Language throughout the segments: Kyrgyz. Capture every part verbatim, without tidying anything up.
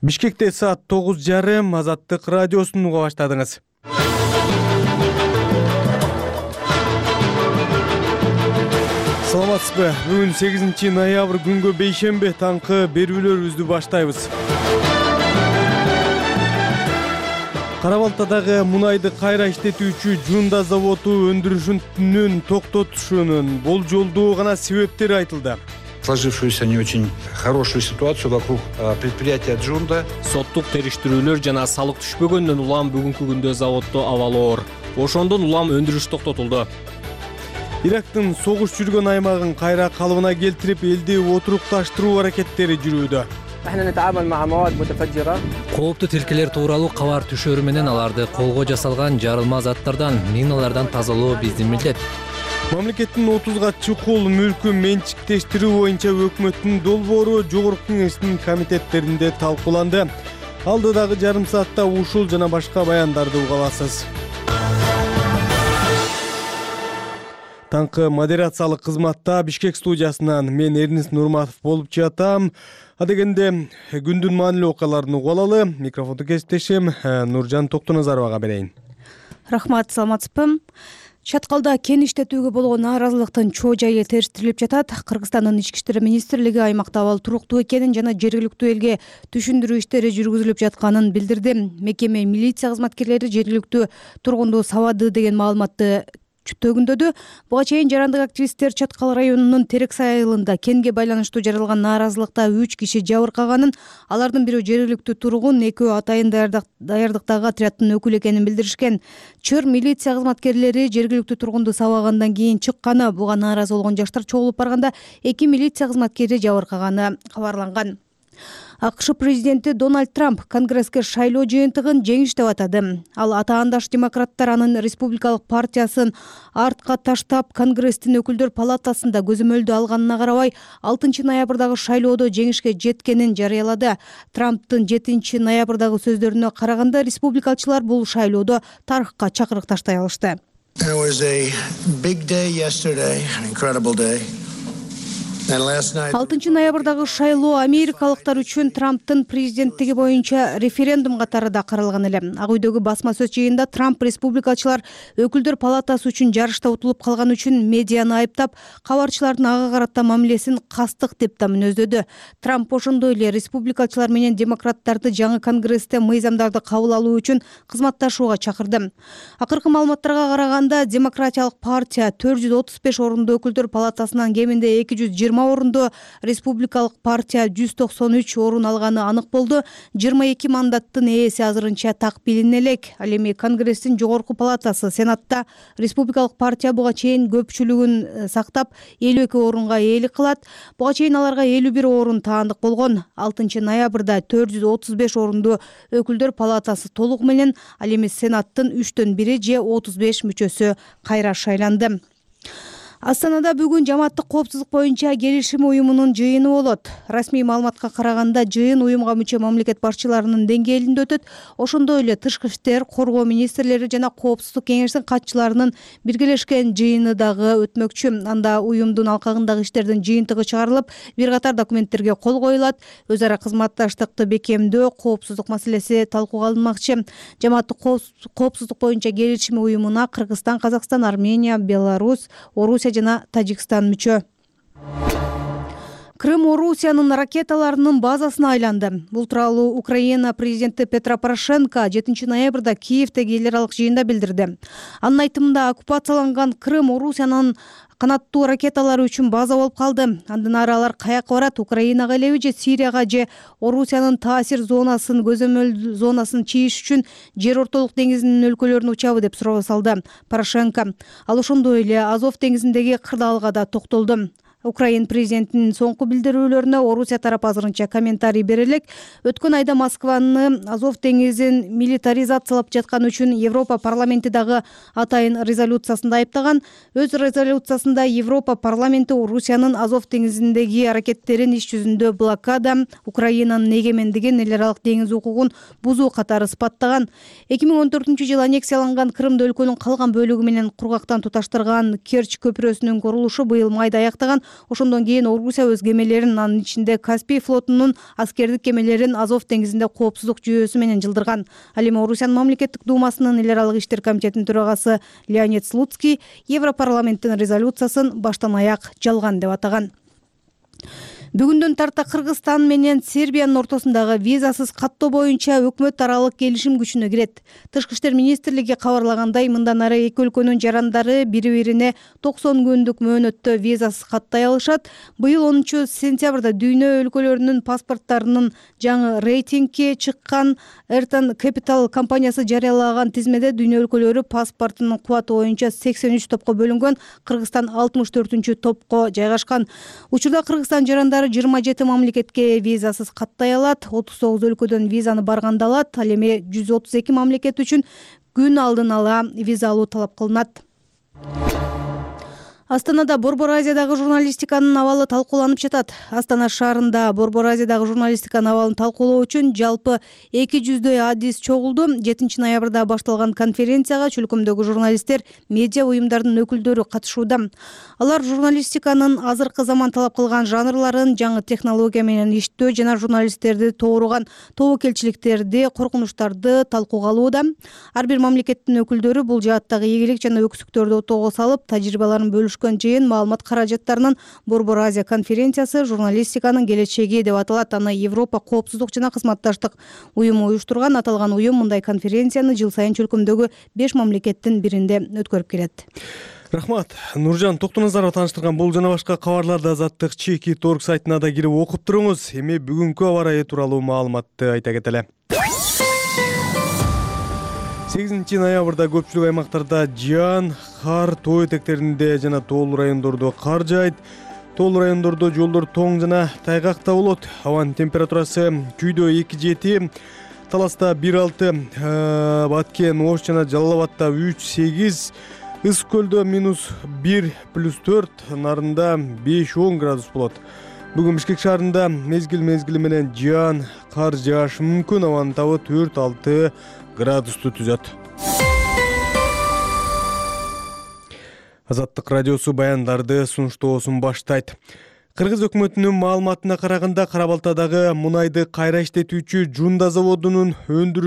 Бишкекте саат тогуз жарым Азаттык радиосун уга баштадыңыз. Саламатсызбы? Бүгүн сегизинчи ноябрь күнгө бейшембе таңкы берүүлөрүбүздү баштайбыз. Кара Балтадагы мунайды кайра иштетүүчү Жунда заводу өндүрүшүнүн токтотушунун болжолдуу гана себептери айтылды. Сложившуюся не очень хорошую ситуацию вокруг предприятия Джунда. Соттук териштирүүлөр жана салык түшпөгөндөн улам бүгүнкү күндө заводдо абалы оор. Ошондон улам өндүрүш токтотулду. Ирактын согуш жүргөн аймагын кайра калыбына келтирип, элди отурукташтыруу аракеттери жүрүүдө. Кооптуу тилкелер тууралуу кабар түшөрү менен аларды колго жасалган жарылма заттардан, миналардан тазалоо биздин милдет. Мамлекеттин отузга чукул мүлкү менчиктештирүү боюнча өкмөттүн долбоору жогорку кеңештин комитеттеринде талкууланды. Алдыдагы жарым саатта ушул жана башка баяндарды уга аласыз. Таңкы модерациялык кызматта Бишкек студиясынан мен Эрнис Нурматов болуп жатам. Адегенде күндүн маанилүү окуяларын угуп алалы. Микрофонду кесиптешим Нуржан Токтоназаровага берейин. Рахмат, саламатсызбы? Чаткалда кен иштетүүгө болгон нааразылыктын чоо жайы териштирилип жатат. Кыргызстандын ички иштер министрлиги аймакта абал туруктуу экенин жана жергиликтүү элге түшүндүрүү иштери жүргүзүлүп жатканын билдирди. Мекеме милиция кызматкерлери жергиликтүү тургунду сабады деген маалыматты төгүндөдү. Буга чейин жарандык активисттер Чаткал районунун Терексай айылында кенге байланыштуу жаралган нааразылыкта үч киши жабыркаганын, алардын бирөө жергиликтүү тургун, экөө атайын даярдыктагы отряддын өкүлү экенин билдиришкен. Чыр милиция кызматкерлери жергиликтүү тургунду сабагандан кийин чыкканы, буга нааразы болгон жаштар чогулуп барганда эки милиция кызматкери жабыркаганы кабарланган. АКШ президенти Дональд Трамп Конгресске шайлоо жыйынтыгын жеңиш деп атады. Ал атаандаш демократтар анын республикалык партиясын артка таштап, Конгресстин өкүлдөр палатасында көзөмөлдү алганына карабай, алтынчы ноябрдагы шайлоодо жеңишке жеткенин жарыялады. Трамптын жетинчи ноябрдагы сөздөрүнө караганда, республикалчылар бул шайлоодо тарыхка чакырык таштай алышты. алтынчы ноябрдагы шайлоо америкалыктар үчүн Трамптын президенттиги боюнча референдум катары да каралган эле. Ак үйдөгү басма сөз жыйынында Трамп республикачылар өкүлдөр палатасы үчүн жарышта утулуп калган үчүн медианы айыптап, кабарчылардын ага карата мамилесин кастык деп да мүнөздөдү. Трамп ошондой эле республикачылар менен демократтарды жаңы Конгрессте мыйзамдарды кабыл алуу үчүн кызматташууга чакырды. Акыркы маалыматтарга караганда, демократиялык партия төрт жүз отуз беш орундуу өкүлдөр палатасынан кеминде эки жүз жыйырма орунду, республикалык партия жүз токсон үч орун алганы анык болду. жыйырма эки мандаттын ээси азырынча так билине элек. Ал эми Конгресстин жогорку палатасы Сенатта республикалык партия буга чейин көпчүлүгүн сактап, элүү эки орунга ээлик кылат. Буга чейин аларга элүү бир орун таандык болгон. алтынчы ноябрда төрт жүз отуз беш орунду өкүлдөр палатасы толугу менен, ал эми Сенаттын үчтөн бири же отуз беш мүчөсү кайра шайланды. Астанада бүгүн жамааттык коопсуздук боюнча келишим уюмунун жыйыны болот. Расмий маалыматка караганда, жыйын уюмга мүчө мамлекет башчыларынын деңгээлинде өтөт. Ошондой эле тышкы иштер, коргоо министрлери жана коопсуздук кеңештин катчыларынын биргелешкен жыйыны дагы өтмөкчү. Анда уюмдун алкагындагы иштердин жыйынтыгы чыгарылып, бир катар документтерге кол коюлат. Өз ара кызматташтыкты бекемдөө, коопсуздук маселеси талкууга алынмакчы. Жамааттык коопсуздук боюнча келишим уюмуна Кыргызстан, Казакстан, Армения, Беларусь, Орусия жана Тажикстан мүчө. Крым Орусиянын ракеталарынын базасына айланды. Бул тууралуу Украина президенти Петро Порошенко жетинчи ноябрда Киевдеги эл аралык жыйында билдирди. Анын айтымында, оккупацияланган Крым Орусиянын канаттуу ракеталары үчүн база болуп калды. Андан ары алар каяка барат? Украинага элеби же Сирияга же Орусиянын таасир зонасын, көзөмөл зонасын чийиш үчүн Жер ортолук деңизинин өлкөлөрүнө учабы деп суроо салды Порошенко. Ал ошондой эле Азов деңизиндеги кырдаалга да токтолду. Украин президентинин соңку билдирүүлөрүнө Орусия тарапы азырынча комментарий бере элек. Өткөн айда Москваны Азов деңизин милитаризациялап жаткан үчүн Европа парламенти дагы атайын резолюциясында айыптаган. Өз резолюциясында Европа парламенти Орусиянын Азов деңизиндеги аракеттерин иш жүзүндө блокада, Украинанын эгемендигин, эл аралык деңиз укугун бузуу катары сыпаттаган. эки миң он төртүнчү жылы аннексияланган Крымды өлкөнүн калган бөлүгү менен кургактан туташтырган Керчь көпүрөсүнүн курулушу быйыл майда аяктаган. Ошондон кийин Орусия өз кемелерин, анын ичинде Каспий флотунун аскердик кемелерин Азов деңизинде коопсуздук жүйөсү менен жылдырган. Ал эми Орусиянын мамлекеттик думасынын эл аралык иштер комитетинин төрагасы Леонид Слуцкий Европарламенттин резолюциясын баштан аяк жалган деп атаган. Бүгүндөн тарта Кыргызстан менен Сербиянын ортосундагы визасыз каттоо боюнча өкмөт аралык келишим күчүнө кирет. Тышкы иштер министрлиги кабарлагандай, мындан ары эки өлкөнүн жарандары бири-бирине токсон күндүк мөөнөттө визасыз каттай алышат. Быйыл онунчу сентябрда дүйнө өлкөлөрүнүн паспорттарынын жаңы рейтингге чыккан Эртан Capital компаниясы жарыялаган тизмеде дүйнө өлкөлөрү паспортунун кубаты боюнча сексен үч топко бөлүнгөн. Кыргызстан алтымыш төртүнчү топко жайгашкан. Учурда Кыргызстан жарандары жыйырма жети мамлекетке визасыз каттай алат, отуз тогуз өлкөдөн визаны барганда алат. Ал эми жүз отуз эки мамлекет үчүн күн алдын ала виза алуу талап кылынат. Астанада Борбор Азиядагы журналистиканын абалы талкууланып жатат. Астана шаарында Борбор Азиядагы журналистиканын абалын талкуулоо үчүн жалпы эки жүздөй адис чогулду. жетинчи ноябрда башталган конференцияга чөлкөмдөгү журналисттер, медиа уюмдардын өкүлдөрү катышууда. Алар журналистиканын азыркы заман талап кылган жанрларын, жаңы технология менен иштөө жана журналисттерди тооруган тобокелчиликтерди, коркунучтарды талкууга алууда. Ар бир мамлекеттин өкүлдөрү бул жааттагы ийгилик жана өксүктөрдү отоого салып, тажрыйбаларын бөлүшкөн жыйын маалымат каражаттарынын Борбор Азия конференциясы журналистиканын келечеги деп аталат. Аны Европа коопсуздук жана кызматташтык уюму уюштурган. Аталган уюм мындай конференцияны жыл сайын чөлкөмдөгү беш мамлекеттин биринде өткөрүп келет. Рахмат. Нуржан Токтоназарова тааныштырган бул жана башка кабарларды Азаттык чеки торг сайтына да кирип окуп туруңуз. Эми бүгүнкү аба ырайы тууралуу маалыматты айта кетели. сегизинчи ноябрда көпчүлүк аймактарда жаан, кар, тоо этектеринде жана тоолуу райондордо кар жаайт. Тоолуу райондордо жолдор тоң жана тайгакта болот. Абанын температурасы Күйдө эки жети, Таласта бир алты, Баткен, Ош жана Жалал Абадта үч сегиз, Ыс көлдө минус бир плюс төрт, Нарында беш он градус болот. Бүгүн Бишкек шаарында мезгил мезгили менен жаан, кар жаашы мүмкүн. Абанын табы төрт алты градусту түзөт. Азаттык радиосу баяндарды сунуштоосун баштайт. Кыргыз өкмөтүнүн маалыматына караганда, Кара-Балтадагы мунайды кайра иштетүүчү Жунда заводунун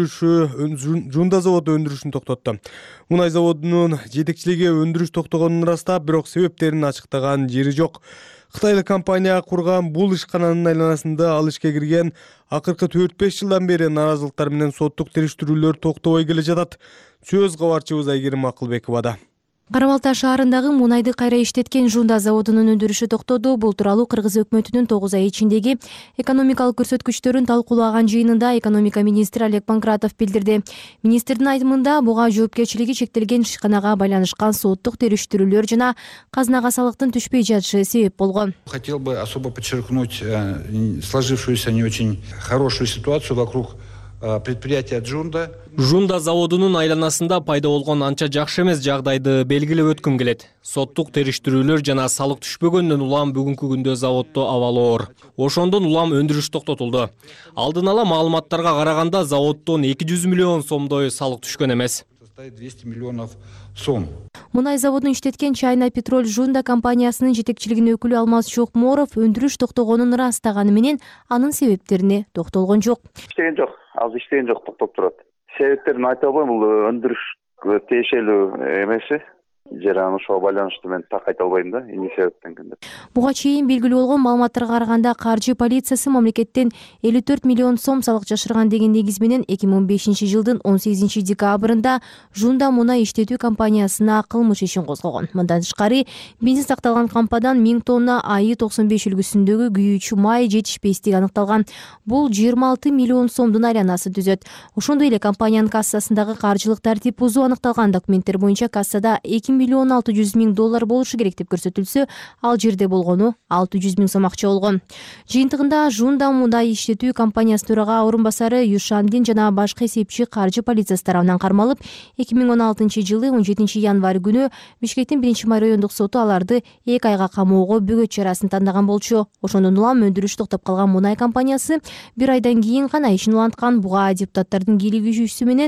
өндүрүшү Жунда заводу өндүрүшүн токтотту. Мунай заводунун жетекчилиги өндүрүш токтогонун ырастап, бирок себептерин ачыктаган жери жок. Кытайлык компания курган бул ишкананын айланасында ал ишке кирген акыркы төрт беш жылдан бери нааразылыктар менен соттук териштирүүлөр токтобой келе жатат. Сөз кабарчыбыз Айгерим Акылбековада. Кара-Балта шаарындагы мунайды кайра иштеткен Жунда заводунун өндүрүшү токтоду. Бул тууралуу Кыргыз өкмөтүнүн тогуз ай ичиндеги экономикалык көрсөткүчтөрүн талкуулаган жыйынында экономика министри Олег Панкратов билдирди. Министрдин айтымында, буга жоопкерчилиги чектелген ишканага байланышкан соттук териштирүүлөр жана казынага салыктын түшпөй жатышы себеп болгон. Хотел бы особо подчеркнуть сложившуюся не очень хорошую ситуацию вокруг предприятия Джунда. Жунда заводунун айланасында пайда болгон анча жакшы эмес жагдайды белгилеп өткүм келет. Соттук териштирүүлөр жана салык түшпөгөндөн улам бүгүнкү күндө заводдо абалы оор. Ошондон улам өндүрүш токтотулду. Алдын ала маалыматтарга караганда, заводдон эки жүз миллион сомдой салык түшкөн эмес. двести миллионов сом. Мунай заводун иштеткен Чайна Петроль Жунда компаниясынын жетекчилигинин өкүлү Алмаз Чокморов өндүрүш токтогонун ырастаганы менен анын себептерине токтолгон жок. Иштеген жок, азыр иштеген жок, токтоп турат. Себептерин айта албайм, бул өндүрүш тиешелүү эмеси. Жана ошого байланыштуу мен так айта албайм да, эмне себептен экен деп. Буга чейин белгилүү болгон маалыматтарга караганда, каржы полициясы мамлекеттен элүү төрт миллион сом салык жашырган деген негиз менен эки миң он бешинчи жылдын он сегизинчи декабрында Жунда мунай иштетүү компаниясына кылмыш ишин козгогон. Мындан тышкары, бензин сакталган кампадан миң тонна АИ токсон беш үлгүсүндөгү күйүүчү май жетишпестиги аныкталган. Бул жыйырма алты миллион сомдун айланасы түзөт. Ошондой эле компаниянын кассасындагы каржылык тартип бузуу аныкталган. Документтер боюнча кассада эки миллион алты жүз миң доллар болушу керек деп көрсөтүлсө, ал жерде болгону алты жүз миң сом акча болгон. Жыйынтыгында Жунда мундай иштетүү компаниясы төрага орун басары Юшандин жана башка эсепчи каржы полициясы тарабынан кармалып, эки миң он алтынчы жылы он жетинчи январь күнү Бишкектин биринчи май райондук соту аларды эки айга камоого бөгөт чарасын тандаган болчу. Ошондон улам өндүрүш токтоп калган мунай компаниясы бир айдан кийин гана ишин уланткан. Буга депутаттардын кийлигишүүсү менен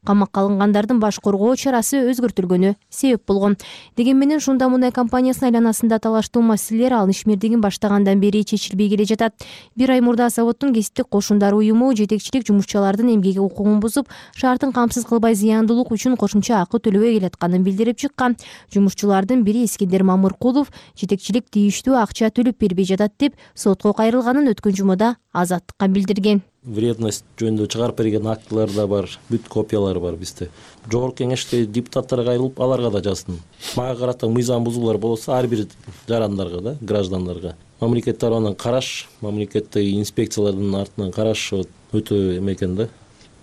камакка алынгандардын баш коргоо чарасы өзгөртүлгөнү себеп болгон. Деген менен Жунда мунай компаниясынын айланасында талаштуу маселелер ал ишмердигин баштагандан бери чечилбей келе жатат. Бир ай мурда заводдун кесиптик кошундар уюму жетекчилик жумушчулардын эмгек укугун бузуп, шартын камсыз кылбай зыяндуулук үчүн кошумча акы төлөбөй келатканын билдирип чыккан. Жумушчулардын бири Эскендер Мамыркулов жетекчилик тийиштүү акча төлөп бербей жатат деп сотко кайрылганын өткөн жумада Азаттыкка билдирген. Вредность жөнүндө чыгарып берген актылар да бар, бүт копиялары бар бизде. Жогорку кеңеште депутаттарга кайрылып, аларга да жаздым. Мага карата мыйзам бузуулар болсо ар бир жарандарга да, граждандарга. Мамлекет тарабынан караш, мамлекеттеги инспекциялардын артынан караш өтө эме экен да.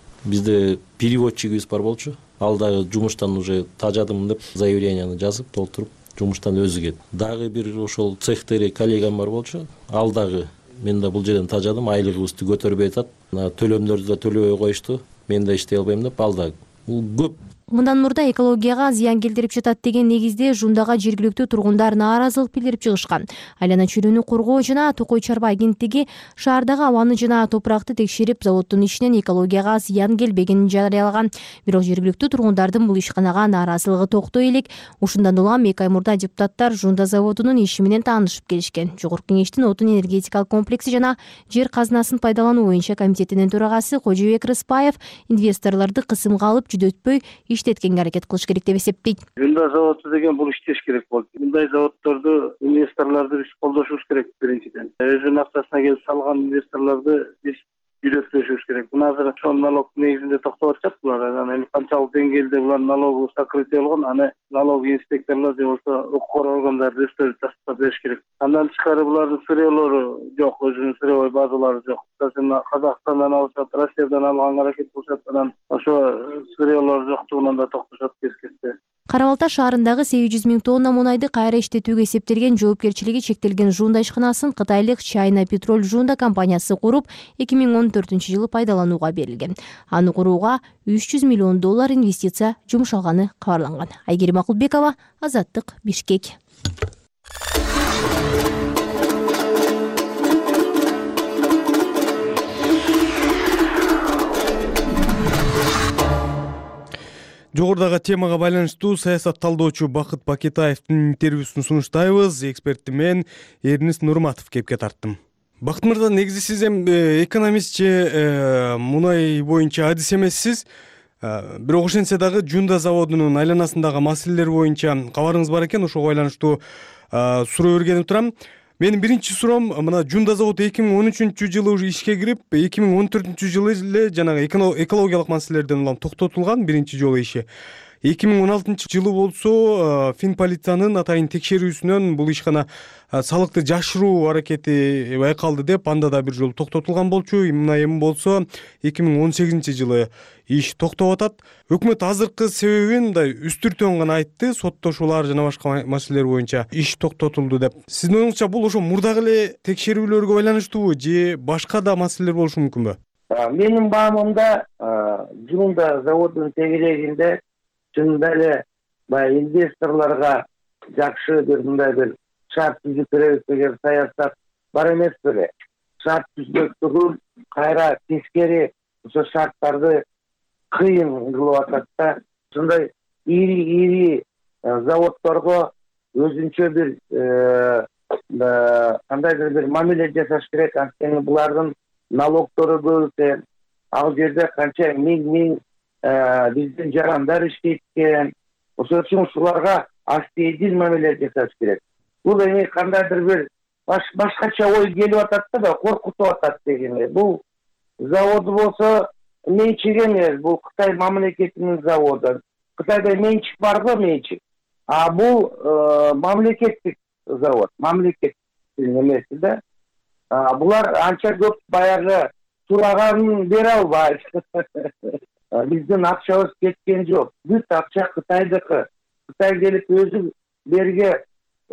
Бизде переводчигибиз бар болчу. Ал дагы жумуштан уже тажадым деп заявленияны жазып, толтуруп, жумуштан өзү кетти. Дагы бир ошол цехтеги коллегам бар болчу. Ал дагы мен да бул жерден тажадым, айлыгыбызды көтөрбөй атат. Төлөмдөрдү да төлөбөй коюшту. Мен да иштей албайм деп, ал да бул көп. Мындан мурда экологияга зыян келтирип жатат деген негизде Жундага жергиликтүү тургундар нааразылык билдирип чыгышкан. Айлана чөйрөнү коргоо жана Токой чарба агенттиги шаардагы абаны жана топуракты текшерип, заводдун ишинен экологияга зыян келбегенин жарыялаган. Бирок жергиликтүү тургундардын бул ишканага нааразылыгы токтой элек. Ушундан улам эки ай мурда депутаттар Жунда заводунун иши менен таанышып келишкен. Жогорку кеңештин отун энергетикалык комплекси жана жер казынасын пайдалануу боюнча комитетинин төрагасы Кожобек Рыспаев инвесторлорду кысымга алып жүдөтпөй иштеткенге аракет кылыш керек деп эсептейт. Жунда заводу деген бул иштеш керек болду. Мындай заводдорду, инвесторлорду биз колдошубуз керек биринчиден. Өзүнүн акчасына келип салган инвесторлорду биз жүдөтпөшүбүз керек. Мына азыр ошол налог негизинде токтоп атышат булар. Анан канчалык деңгээлде булар налогу сокрытие болгон, аны налог инспекторлор же болбосо укук органдары өздөрү тастап бериш керек. Андан тышкары булардын сырьелору жок, өзүнүн сырьевой базалары жок. Казакстандан алышат, Россиядан алганга аракет кылышат, анан ошо сырьелор жоктугунан да токтошот кескенде. Кара Балта шаарындагы сегиз жүз миң тонна мунайды кайра иштетүүгө эсептелген жоопкерчилиги чектелген Жунда ишканасын кытайлык China Petrol Жунда компаниясы куруп, эки миң он төртүнчү жылы пайдаланууга берилген. Аны курууга үч жүз миллион доллар инвестиция жумшалганы кабарланган. Айгерим Акылбекова, Азаттык, Бишкек. Жогорудагы темага байланыштуу саясат талдоочу Бакыт Бакетаевдин интервьюсун сунуштайбыз. Эксперти мен Эрнис Нурматов кепке тарттым. Бакыт мырза, негизи сиз эми экономист же мунай боюнча адис эмессиз. Бирок ошентсе дагы Жунда заводунун айланасындагы маселелер боюнча кабарыңыз бар экен. Ошого байланыштуу суроо бергенип турам. Менин биринчи суроом, мына Жунда заводу эки миң он үчүнчү жылы уже ишке кирип, эки миң он төртүнчү жылы эле жанагы экологиялык маселелерден улам токтотулган биринчи жолу иши. эки миң он алтынчы жылы болсо Фин полициянын атайын текшерүүсүнөн бул ишкана салыкты жашыруу аракети байкалды деп, анда да бир жолу токтотулган болчу. Мына эми болсо эки миң он сегизинчи жылы иш токтоп атат. Өкмөт азыркы себебин мындай үстүртөн гана айтты, соттошуулар жана башка маселелер боюнча иш токтотулду деп. Сиздин оюңузча бул ошо мурдагы эле текшерүүлөргө байланыштуубу же башка да маселелер болушу мүмкүнбү? Менин баамымда Жунда заводунун тегерегинде чынында эле баягы инвесторлорго жакшы бир мындай бир шарт түзүп беребиз деген саясат бар эмес беле. Шарт түзмөктүгүн кайра тескери ошо шарттарды кыйын кылып атат да. Ушундай ири ири заводдорго өзүнчө бир кандайдыр бир мамиле жасаш керек. Анткени булардын налогдору көп экен. Ал жерде канча миң миң биздин жарандар иштейт экен. Ошол үчүн ушуларга астейдин мамиле жасаш керек. Бул эми кандайдыр бир башкача ой келип атат да, коркутуп атат дегенде. Бул заводу болсо менчик эмес, бул Кытай мамлекетинин заводу. Кытайда менчик барбы, менчик. А бул мамлекеттик завод, мамлекеттин эмеси да. Булар анча көп баягы сураганын бере албайт. Биздин акчабыз кеткен жок. Бүт акча Кытайдыкы. Кытай келип өзү берге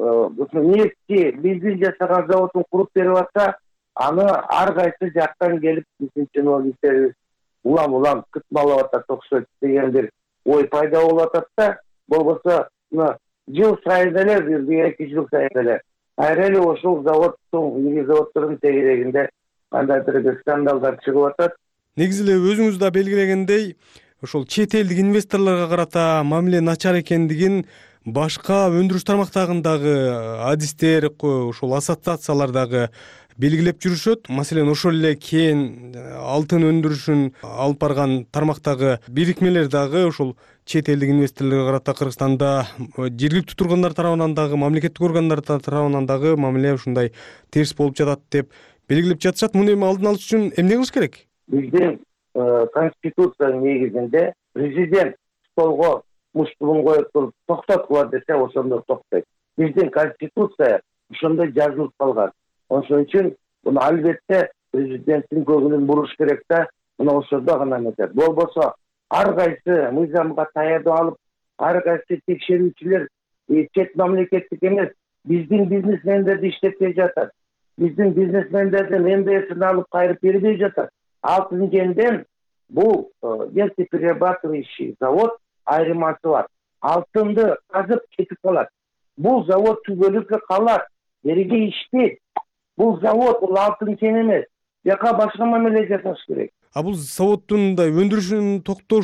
нефти, бензин жасаган заводун куруп берип атса, аны ар кайсы жактан келип биздин чиновниктер улам-улам кытмалап атат окшойт деген бир ой пайда болуп атат да. Болбосо жыл сайын эле, бир эки жыл сайын эле айры эле ошол заводдун, ири заводдордун тегерегинде кандайдыр бир скандалдар чыгып атат. Негизи эле өзүңүз да белгилегендей, ошол чет элдик инвесторлорго карата мамиле начар экендигин башка өндүрүш тармактарындагы адистер, ошол ассоциациялар дагы белгилеп жүрүшөт. Маселен, ошол эле кен алтын өндүрүшүн алып барган тармактагы бирикмелер дагы ошол чет элдик инвесторлорго карата Кыргызстанда жергиликтүү тургундар тарабынан дагы, мамлекеттик органдар тарабынан дагы мамиле ушундай терс болуп жатат деп белгилеп жатышат. Муну эми алдын алыш үчүн эмне кылыш керек? Биздин конституциянын негизинде президент столго муштугун коюп туруп токтоткула десе ошондо токтойт. Биздин конституция ошондо жазылып калган. Ошон үчүн муну албетте президенттин көңүлүн буруш керек да, мына ошондо гана нетет. Болбосо ар кайсы мыйзамга таянып алып, ар кайсы текшерүүчүлөр чет мамлекеттик эмес, биздин бизнесмендерди иштетпей жатат. Биздин бизнесмендердин эм бэ эсин алып кайрып бербей жатат. Алтын кенден бул нефтеперерабатывающий завод айырмасы бар. Алтынды казып кетип калат. Бул завод түгөлүккө калат. Бериге иштейт. Бул завод, бул алтын кен эмес. Жака башка мамиле жасаш керек. А бул заводдун мындай өндүрүшүн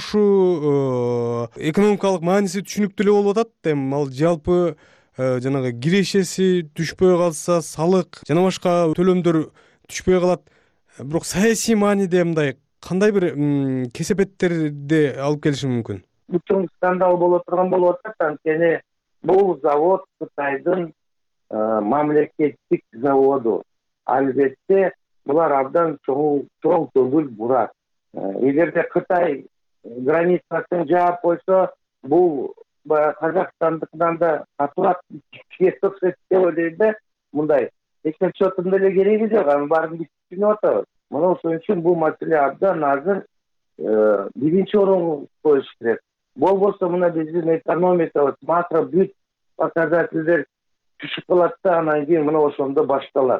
токтошу экономикалык мааниси түшүнүктүү эле болуп атат. Эми ал жалпы жанагы кирешеси түшпөй калса, салык жана башка төлөмдөр түшпөй калат. Бирок саясий мааниде мындай кандай бир кесепеттерди алып келиши мүмкүн? Бүтүн скандал боло турган болуп атат, анткени бул завод Кытайдын мамлекеттик заводу. Албетте булар абдан чоң көңүл бурат. Эгерде Кытай границасын жаап койсо, бул Казакстандыкынан да катуураак кетип окшойт деп ойлойм да. Мындай эсеп чотун деле кереги жок, анын баарын биз түшүнүп атабыз. Мына ошон үчүн бул маселе абдан азыр биринчи орунга коюш керек. Болбосо мына биздин экономикабыз, макро бүт показательдер түшүп калат да, анан кийин мына ошондо башталат.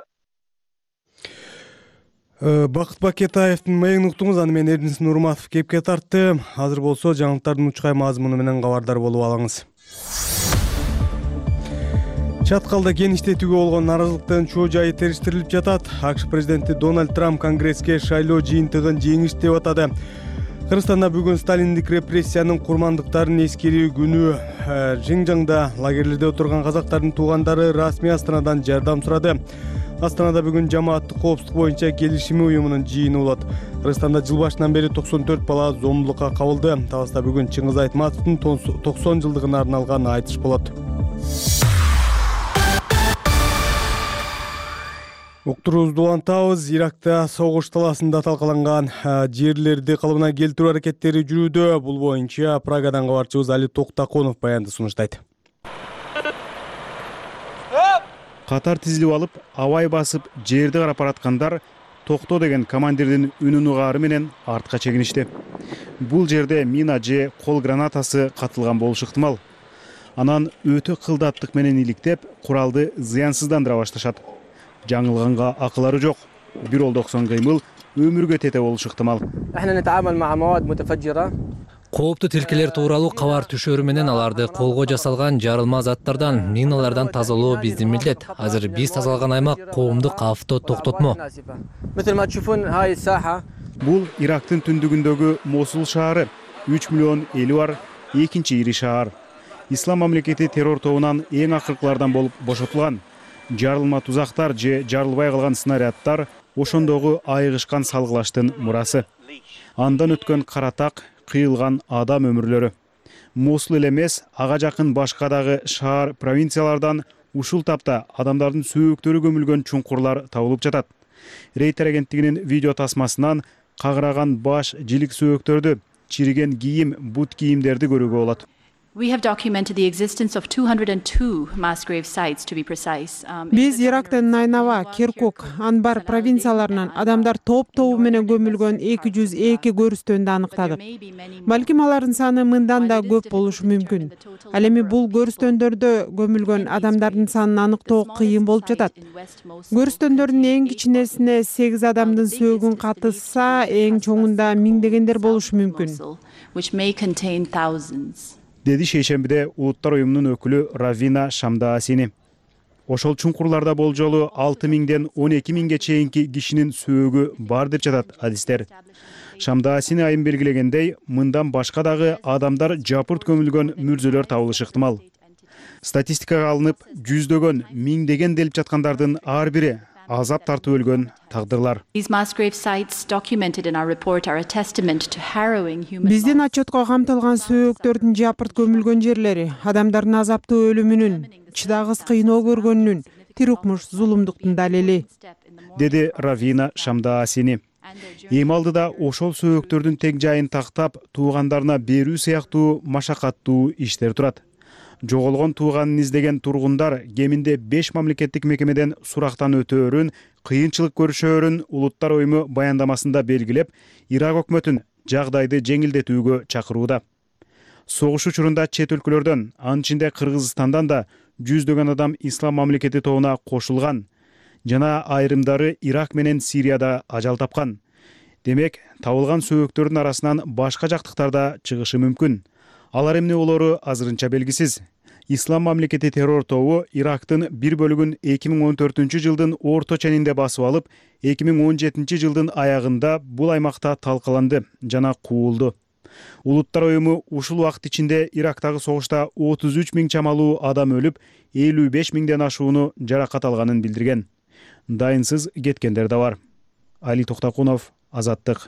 Бакыт Бакетаевдин маегин уктуңуз, аны мен Эрдинис Нурматов кепке тартты. Азыр болсо жаңылыктардын учкай мазмуну менен кабардар болуп алыңыз. Чаткалда кен иштетүүгө болгон нааразылыктын чоо жайы териштирилип жатат. АКШ президенти Дональд Трамп Конгресске шайлоо жыйынтыгын жеңиш деп атады. Кыргызстанда бүгүн сталиндик репрессиянын курмандыктарын эскерүү күнү. Жиңжаңда лагерлерде отурган казактардын туугандары расмий Астанадан жардам сурады. Астанада бүгүн жамааттык коопсуздук боюнча келишими уюмунун жыйыны болот. Кыргызстанда жыл башынан бери токсон төрт бала зомбулукка кабылды. Табыста бүгүн Чыңгыз Айтматовдун токсон жылдыгына арналган айтыш болот. Уктуруубузду улантабыз. Иракта согуш таласында талкаланган жерлерди калыбына келтирүү аракеттери жүрүүдө. Бул боюнча Прагадан кабарчыбыз Али Токтаконов баянды сунуштайт. Катар тизилип алып, абай басып, жерди карап бараткандар токто деген командирдин үнүн угаары менен артка чегиништи. Бул жерде мина же кол гранатасы катылган болушу ыктымал. Анан өтө кылдаттык менен иликтеп, куралды зыянсыздандыра башташат. Жаңылганга акылары жок. Бир олдоксон кыймыл өмүргө тете болушу ыктымал. Кооптуу тилкелер тууралуу кабар түшөрү менен аларды колго жасалган жарылма заттардан, миналардан тазалоо биздин милдет. Азыр биз тазалаган аймак коомдук авто токтотмо. Бул Ирактын түндүгүндөгү Мосул шаары, үч миллион эли бар экинчи ири шаар. Ислам мамлекети террор тобунан эң акыркылардан болуп бошотулган. Жарылма тузактар же жарылбай калган снаряддар ошондогу айыгышкан салгылаштын мурасы. Андан өткөн каратак, кыйылган адам өмүрлөрү. Мосул эле эмес, ага жакын башка дагы шаар, провинциялардан ушул тапта адамдардын сөөктөрү көмүлгөн чуңкурлар табылып жатат. Рейтер агенттигинин видео тасмасынан кагыраган баш, жилик сөөктөрдү, чириген кийим, бут кийимдерди көрүүгө болот. We have documented the existence of two hundred two mass grave sites, to be precise. Биз Ирактын Найнава, Киркук, Анбар провинцияларынан адамдар топ-тобу менен көмүлгөн эки жүз эки көрүстөндү аныктадык. Балким алардын саны мындан да көп болушу мүмкүн. Ал эми бул көрүстөндөрдө көмүлгөн адамдардын санын аныктоо кыйын болуп жатат. Көрүстөндөрдүн эң кичинесине сегиз адамдын сөөгүн катышса, эң чоңунда миңдегендер болушу мүмкүн. Which may contain thousands. Деди шейшембиде Улуттар уюмунун өкүлү Равина Шамдаасини. Ошол чуңкурларда болжолу алты миңден он эки миңге чейинки кишинин сөөгү бар деп жатат адистер. Шамдаасини айым белгилегендей, мындан башка дагы адамдар жапырт көмүлгөн мүрзөлөр табылышы ыктымал. Статистикага алынып, жүздөгөн, миңдеген делип жаткандардын ар бири азап тартып өлгөн тагдырлар. Биздин отчетко камтылган сөөгтөрдүн жапырт көмүлгөн жерлери адамдардын азаптуу өлүмүнүн, чыдагыс кыйноо көргөнүнүн, тирукмуш зулумдуктун далили, деди Равина Шамдаасини. Эми алдыда ошол сөөгтөрдүн тең жайын тактап, туугандарына берүү сыяктуу машакаттуу иштер турат. Жоголгон тууганын издеген тургундар кеминде беш мамлекеттик мекемеден сурактан өтөөрүн, кыйынчылык көрүшөөрүн Улуттар уюму баяндамасында белгилеп, Ирак өкмөтүн жагдайды жеңилдетүүгө чакырууда. Согуш учурунда чет өлкөлөрдөн, анын ичинде Кыргызстандан да жүздөгөн адам ислам мамлекети тобуна кошулган жана айрымдары Ирак менен Сирияда ажал тапкан. Демек, табылган сөөгтөрдүн арасынан башка жактыктар да чыгышы мүмкүн. Алар эмне болору азырынча белгисиз. Ислам мамлекети террор тобу Ирактын бир бөлүгүн эки миң он төртүнчү жылдын орто ченинде басып алып, эки миң он жетинчи жылдын аягында бул аймакта талкаланды жана куулду. Улуттар уюму ушул убакыт ичинде Ирактагы согушта отуз үч миң чамалуу адам өлүп, элүү беш миңден ашууну жаракат алганын билдирген. Дайынсыз кеткендер да бар. Али Токтокунов, Азаттык.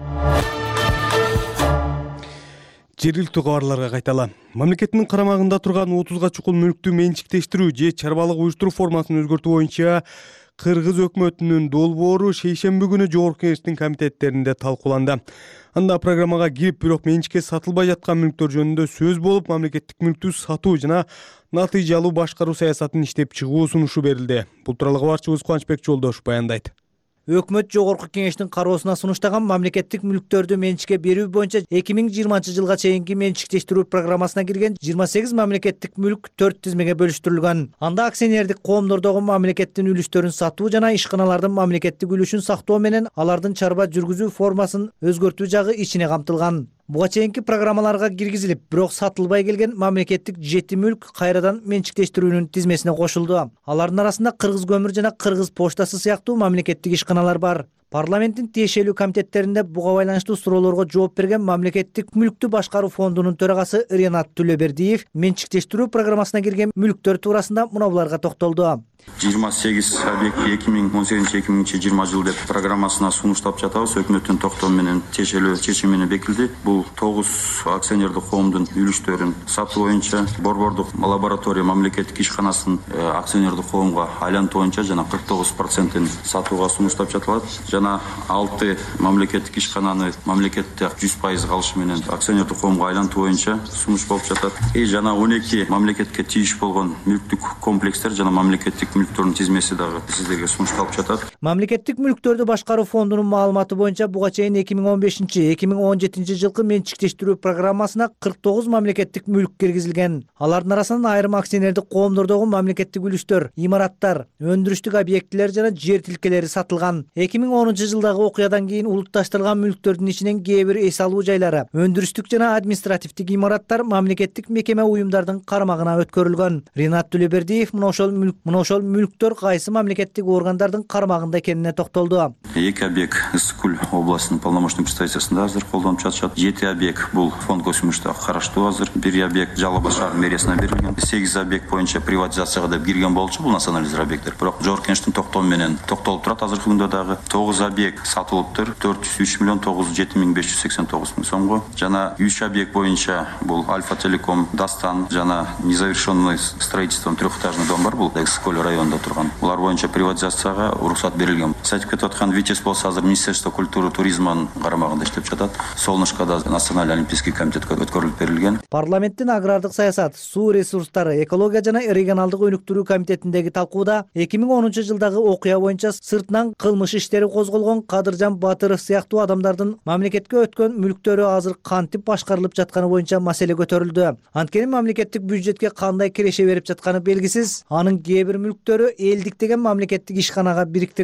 Жергиликтүү кабарларга кайталы. Мамлекеттин карамагында турган отузга чукул мүлктү менчиктештирүү же чарбалык уюштуруу формасын өзгөртүү боюнча Кыргыз өкмөтүнүн долбоору шейшемби күнү Жогорку Кеңештин комитеттеринде талкууланды. Анда программага кирип, бирок менчикке сатылбай жаткан мүлктөр жөнүндө сөз болуп, мамлекеттик мүлктү сатуу жана натыйжалуу башкаруу саясатын иштеп чыгуу сунушу берилди. Бул тууралуу кабарчыбыз Кубанычбек Жолдош баяндайт. Өкмөт Жогорку Кеңештин кароосуна сунуштаган мамлекеттик мүлктөрдү менчикке берүү боюнча эки миң жыйырманчы жылга чейинки менчиктештирүү программасына кирген жыйырма сегиз мамлекеттик мүлк төрт тизмеге бөлүштүрүлгөн. Анда акционердик коомдордогу мамлекеттин үлүштөрүн сатуу жана ишканалардын мамлекеттик үлүшүн сактоо менен алардын чарба жүргүзүү формасын өзгөртүү жагы ичине камтылган. Буга чейинки программаларга киргизилип, бирок сатылбай келген мамлекеттик жети мүлк кайрадан менчиктештирүүнүн тизмесине кошулду. Алардын арасында Кыргыз көмүр жана Кыргыз почтасы сыяктуу мамлекеттик ишканалар бар. Парламенттин тиешелүү комитеттеринде буга байланыштуу суроолорго жооп берген мамлекеттик мүлктү башкаруу фондунун төрагасы Ренат Түлөбердиев менчиктештирүү программасына кирген мүлктөр туурасында мына буларга токтолду. жыйырма сегиз объект эки миң он сегизинчи эки миң жыйырма жыл деп программасына сунуштап жатабыз. Өкмөттүн токтому менен тиешелүү чечими менен бекилди. Бул тогуз акционердик коомдун үлүштөрүн сатуу боюнча борбордук лаборатория мамлекеттик ишканасынын акционердик коомго айлантуу боюнча жана кырк тогуз процентин сатууга сунуштап жатылат. Жана алты мамлекеттик ишкананы мамлекетте жүз пайыз калышы менен акционердик коомго айлантуу боюнча сунуш болуп жатат. И жана он эки мамлекетке тийиш болгон мүлктүк комплекстер жана мамлекеттик мүлктөрдүн тизмеси дагы сиздерге сунушталып жатат. Мамлекеттик мүлктөрдү башкаруу фондунун маалыматы боюнча буга чейин эки миң он бешинчи — эки миң он жетинчи жылкы менчиктештирүү программасына кырк тогуз мамлекеттик мүлк киргизилген. Алардын арасынан айрым акционердик коомдордогу мамлекеттик үлүштөр, имараттар, өндүрүштүк объектилер жана жер тилкелери сатылган. эки миң онунчу жылдагы окуядан кийин улутташтырылган мүлктөрдүн ичинен кээ бир эс алуу жайлары, өндүрүштүк жана административдик имараттар мамлекеттик мекеме уюмдардын карамагына өткөрүлгөн. Ренат Түлөбердиев мына ошол мүлк мына ошол мүлктөр кайсы мамлекеттик органдардын карамагында экенине токтолду. Эки объект Ысык-Көл областынын полномочный представительствосунда азыр колдонуп жатышат. жети объект бул фонд көсүмүштө караштуу азыр. Бир объект Жалал Абад шаар мэриясына берилген. сегиз объект боюнча приватизацияга деп кирген болчу бул национализир объекттер. Бирок Жогорку Кеңештин токтому менен токтолуп турат азыркы күндө дагы. тогуз объект сатылыптыр. төрт жүз үч миллион тогуз жүз жети миң беш жүз сексен тогуз миң сомго. Жана үч объект боюнча бул Альфа Телеком, Дастан жана незавершенный строительством трехэтажный дом бар бул Ысык-Көл районунда турган. Булар боюнча приватизацияга уруксат берилген. Сайтып кетип аткан Витязь болсо азыр Министерство культуры, туризмдин карамагында иштеп жатат. Солнышкада Национальный олимпийский комитетке өткөрүлүп берилген. Парламенттин агрардык саясат, суу ресурстары, экология жана регионалдык өнүктүрүү комитетиндеги талкууда эки миң онунчу жылдагы окуя боюнча сыртынан кылмыш иштери козголгон Кадыржан Батыров сыяктуу адамдардын мамлекетке өткөн мүлктөрү азыр кантип башкарылып жатканы боюнча маселе көтөрүлдү. Анткени мамлекеттик бюджетке кандай киреше берип жатканы белгисиз. Анын кээ бир мүлктөрү элдик деген мамлекеттик ишканага бириктирилген.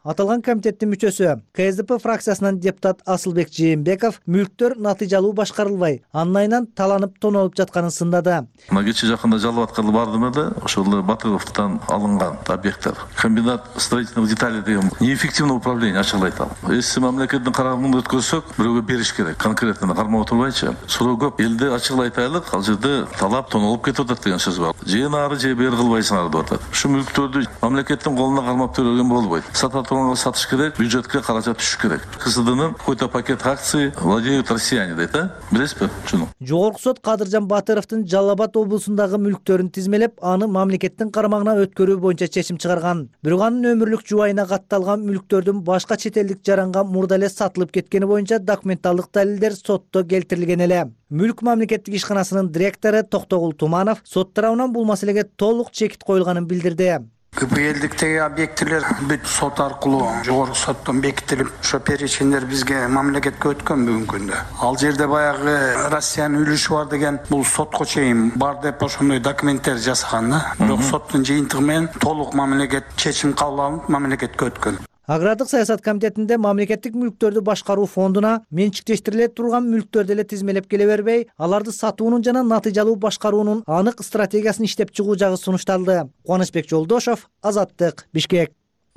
Аталган комитеттин мүчөсү ка эс дэ пэ фракциясынан депутат Асылбек Жээнбеков мүлктөр натыйжалуу башкарылбай, анын айынан таланып тонолуп жатканын сындады. Мына кече жакында жалып аткалы бардым эле, ошол Батыровдон алынган объекттер. Комбинат строительных деталей деген неэффективное управление ачыгыл айтам. Эси мамлекеттин карарын өткөрсөк, бирөөгө бериш керек. Конкретно кармап отурбайчы. Суроо көп. Элде ачыгыл айтайлык, ал жерде талап тонолуп кетип атат деген сөз бар. Же нары же бери кылбайсыңар деп атат. Ушу мүлктөрдү мамлекеттин колуна кармап төрөлгөн болбойт. Сата турганга сатыш керек, бюджетке каражат түшүш керек. ка эс дэнин какой-то пакет акций владеют россияне дейт, а? Билесизби ушуну? Жогорку сот Кадыржан Батыровдун Жалал Абад облусундагы мүлктөрүн тизмелеп, аны мамлекеттин карамагына өткөрүү боюнча чечим чыгарган. Бирок анын өмүрлүк жубайына катталган мүлктөрдүн башка чет элдик жаранга мурда эле сатылып кеткени боюнча документалдык далилдер сотто келтирилген эле. Мүлк мамлекеттик ишканасынын директору Токтогул Туманов сот тарабынан бул маселеге толук чекит коюлганын билдирди. ка пэ элдиктеги объектилер бүт сот аркылуу жогорку соттон бекитилип, ошо перечендер бизге мамлекетке өткөн бүгүнкү күндө. Ал жерде баягы Россиянын үлүшү бар деген бул сотко чейин бар деп ошондой документтер жасаган да. Бирок соттун жыйынтыгы менен толук мамлекет чечим кабыл алынып, мамлекетке өткөн. Агрардык саясат комитетинде мамлекеттик мүлктөрдү башкаруу фондуна менчиктештириле турган мүлктөрдү эле тизмелеп келе бербей, аларды сатуунун жана натыйжалуу башкаруунун анык стратегиясын иштеп чыгуу жагы сунушталды. Кубанычбек Жолдошов, Азаттык, Бишкек.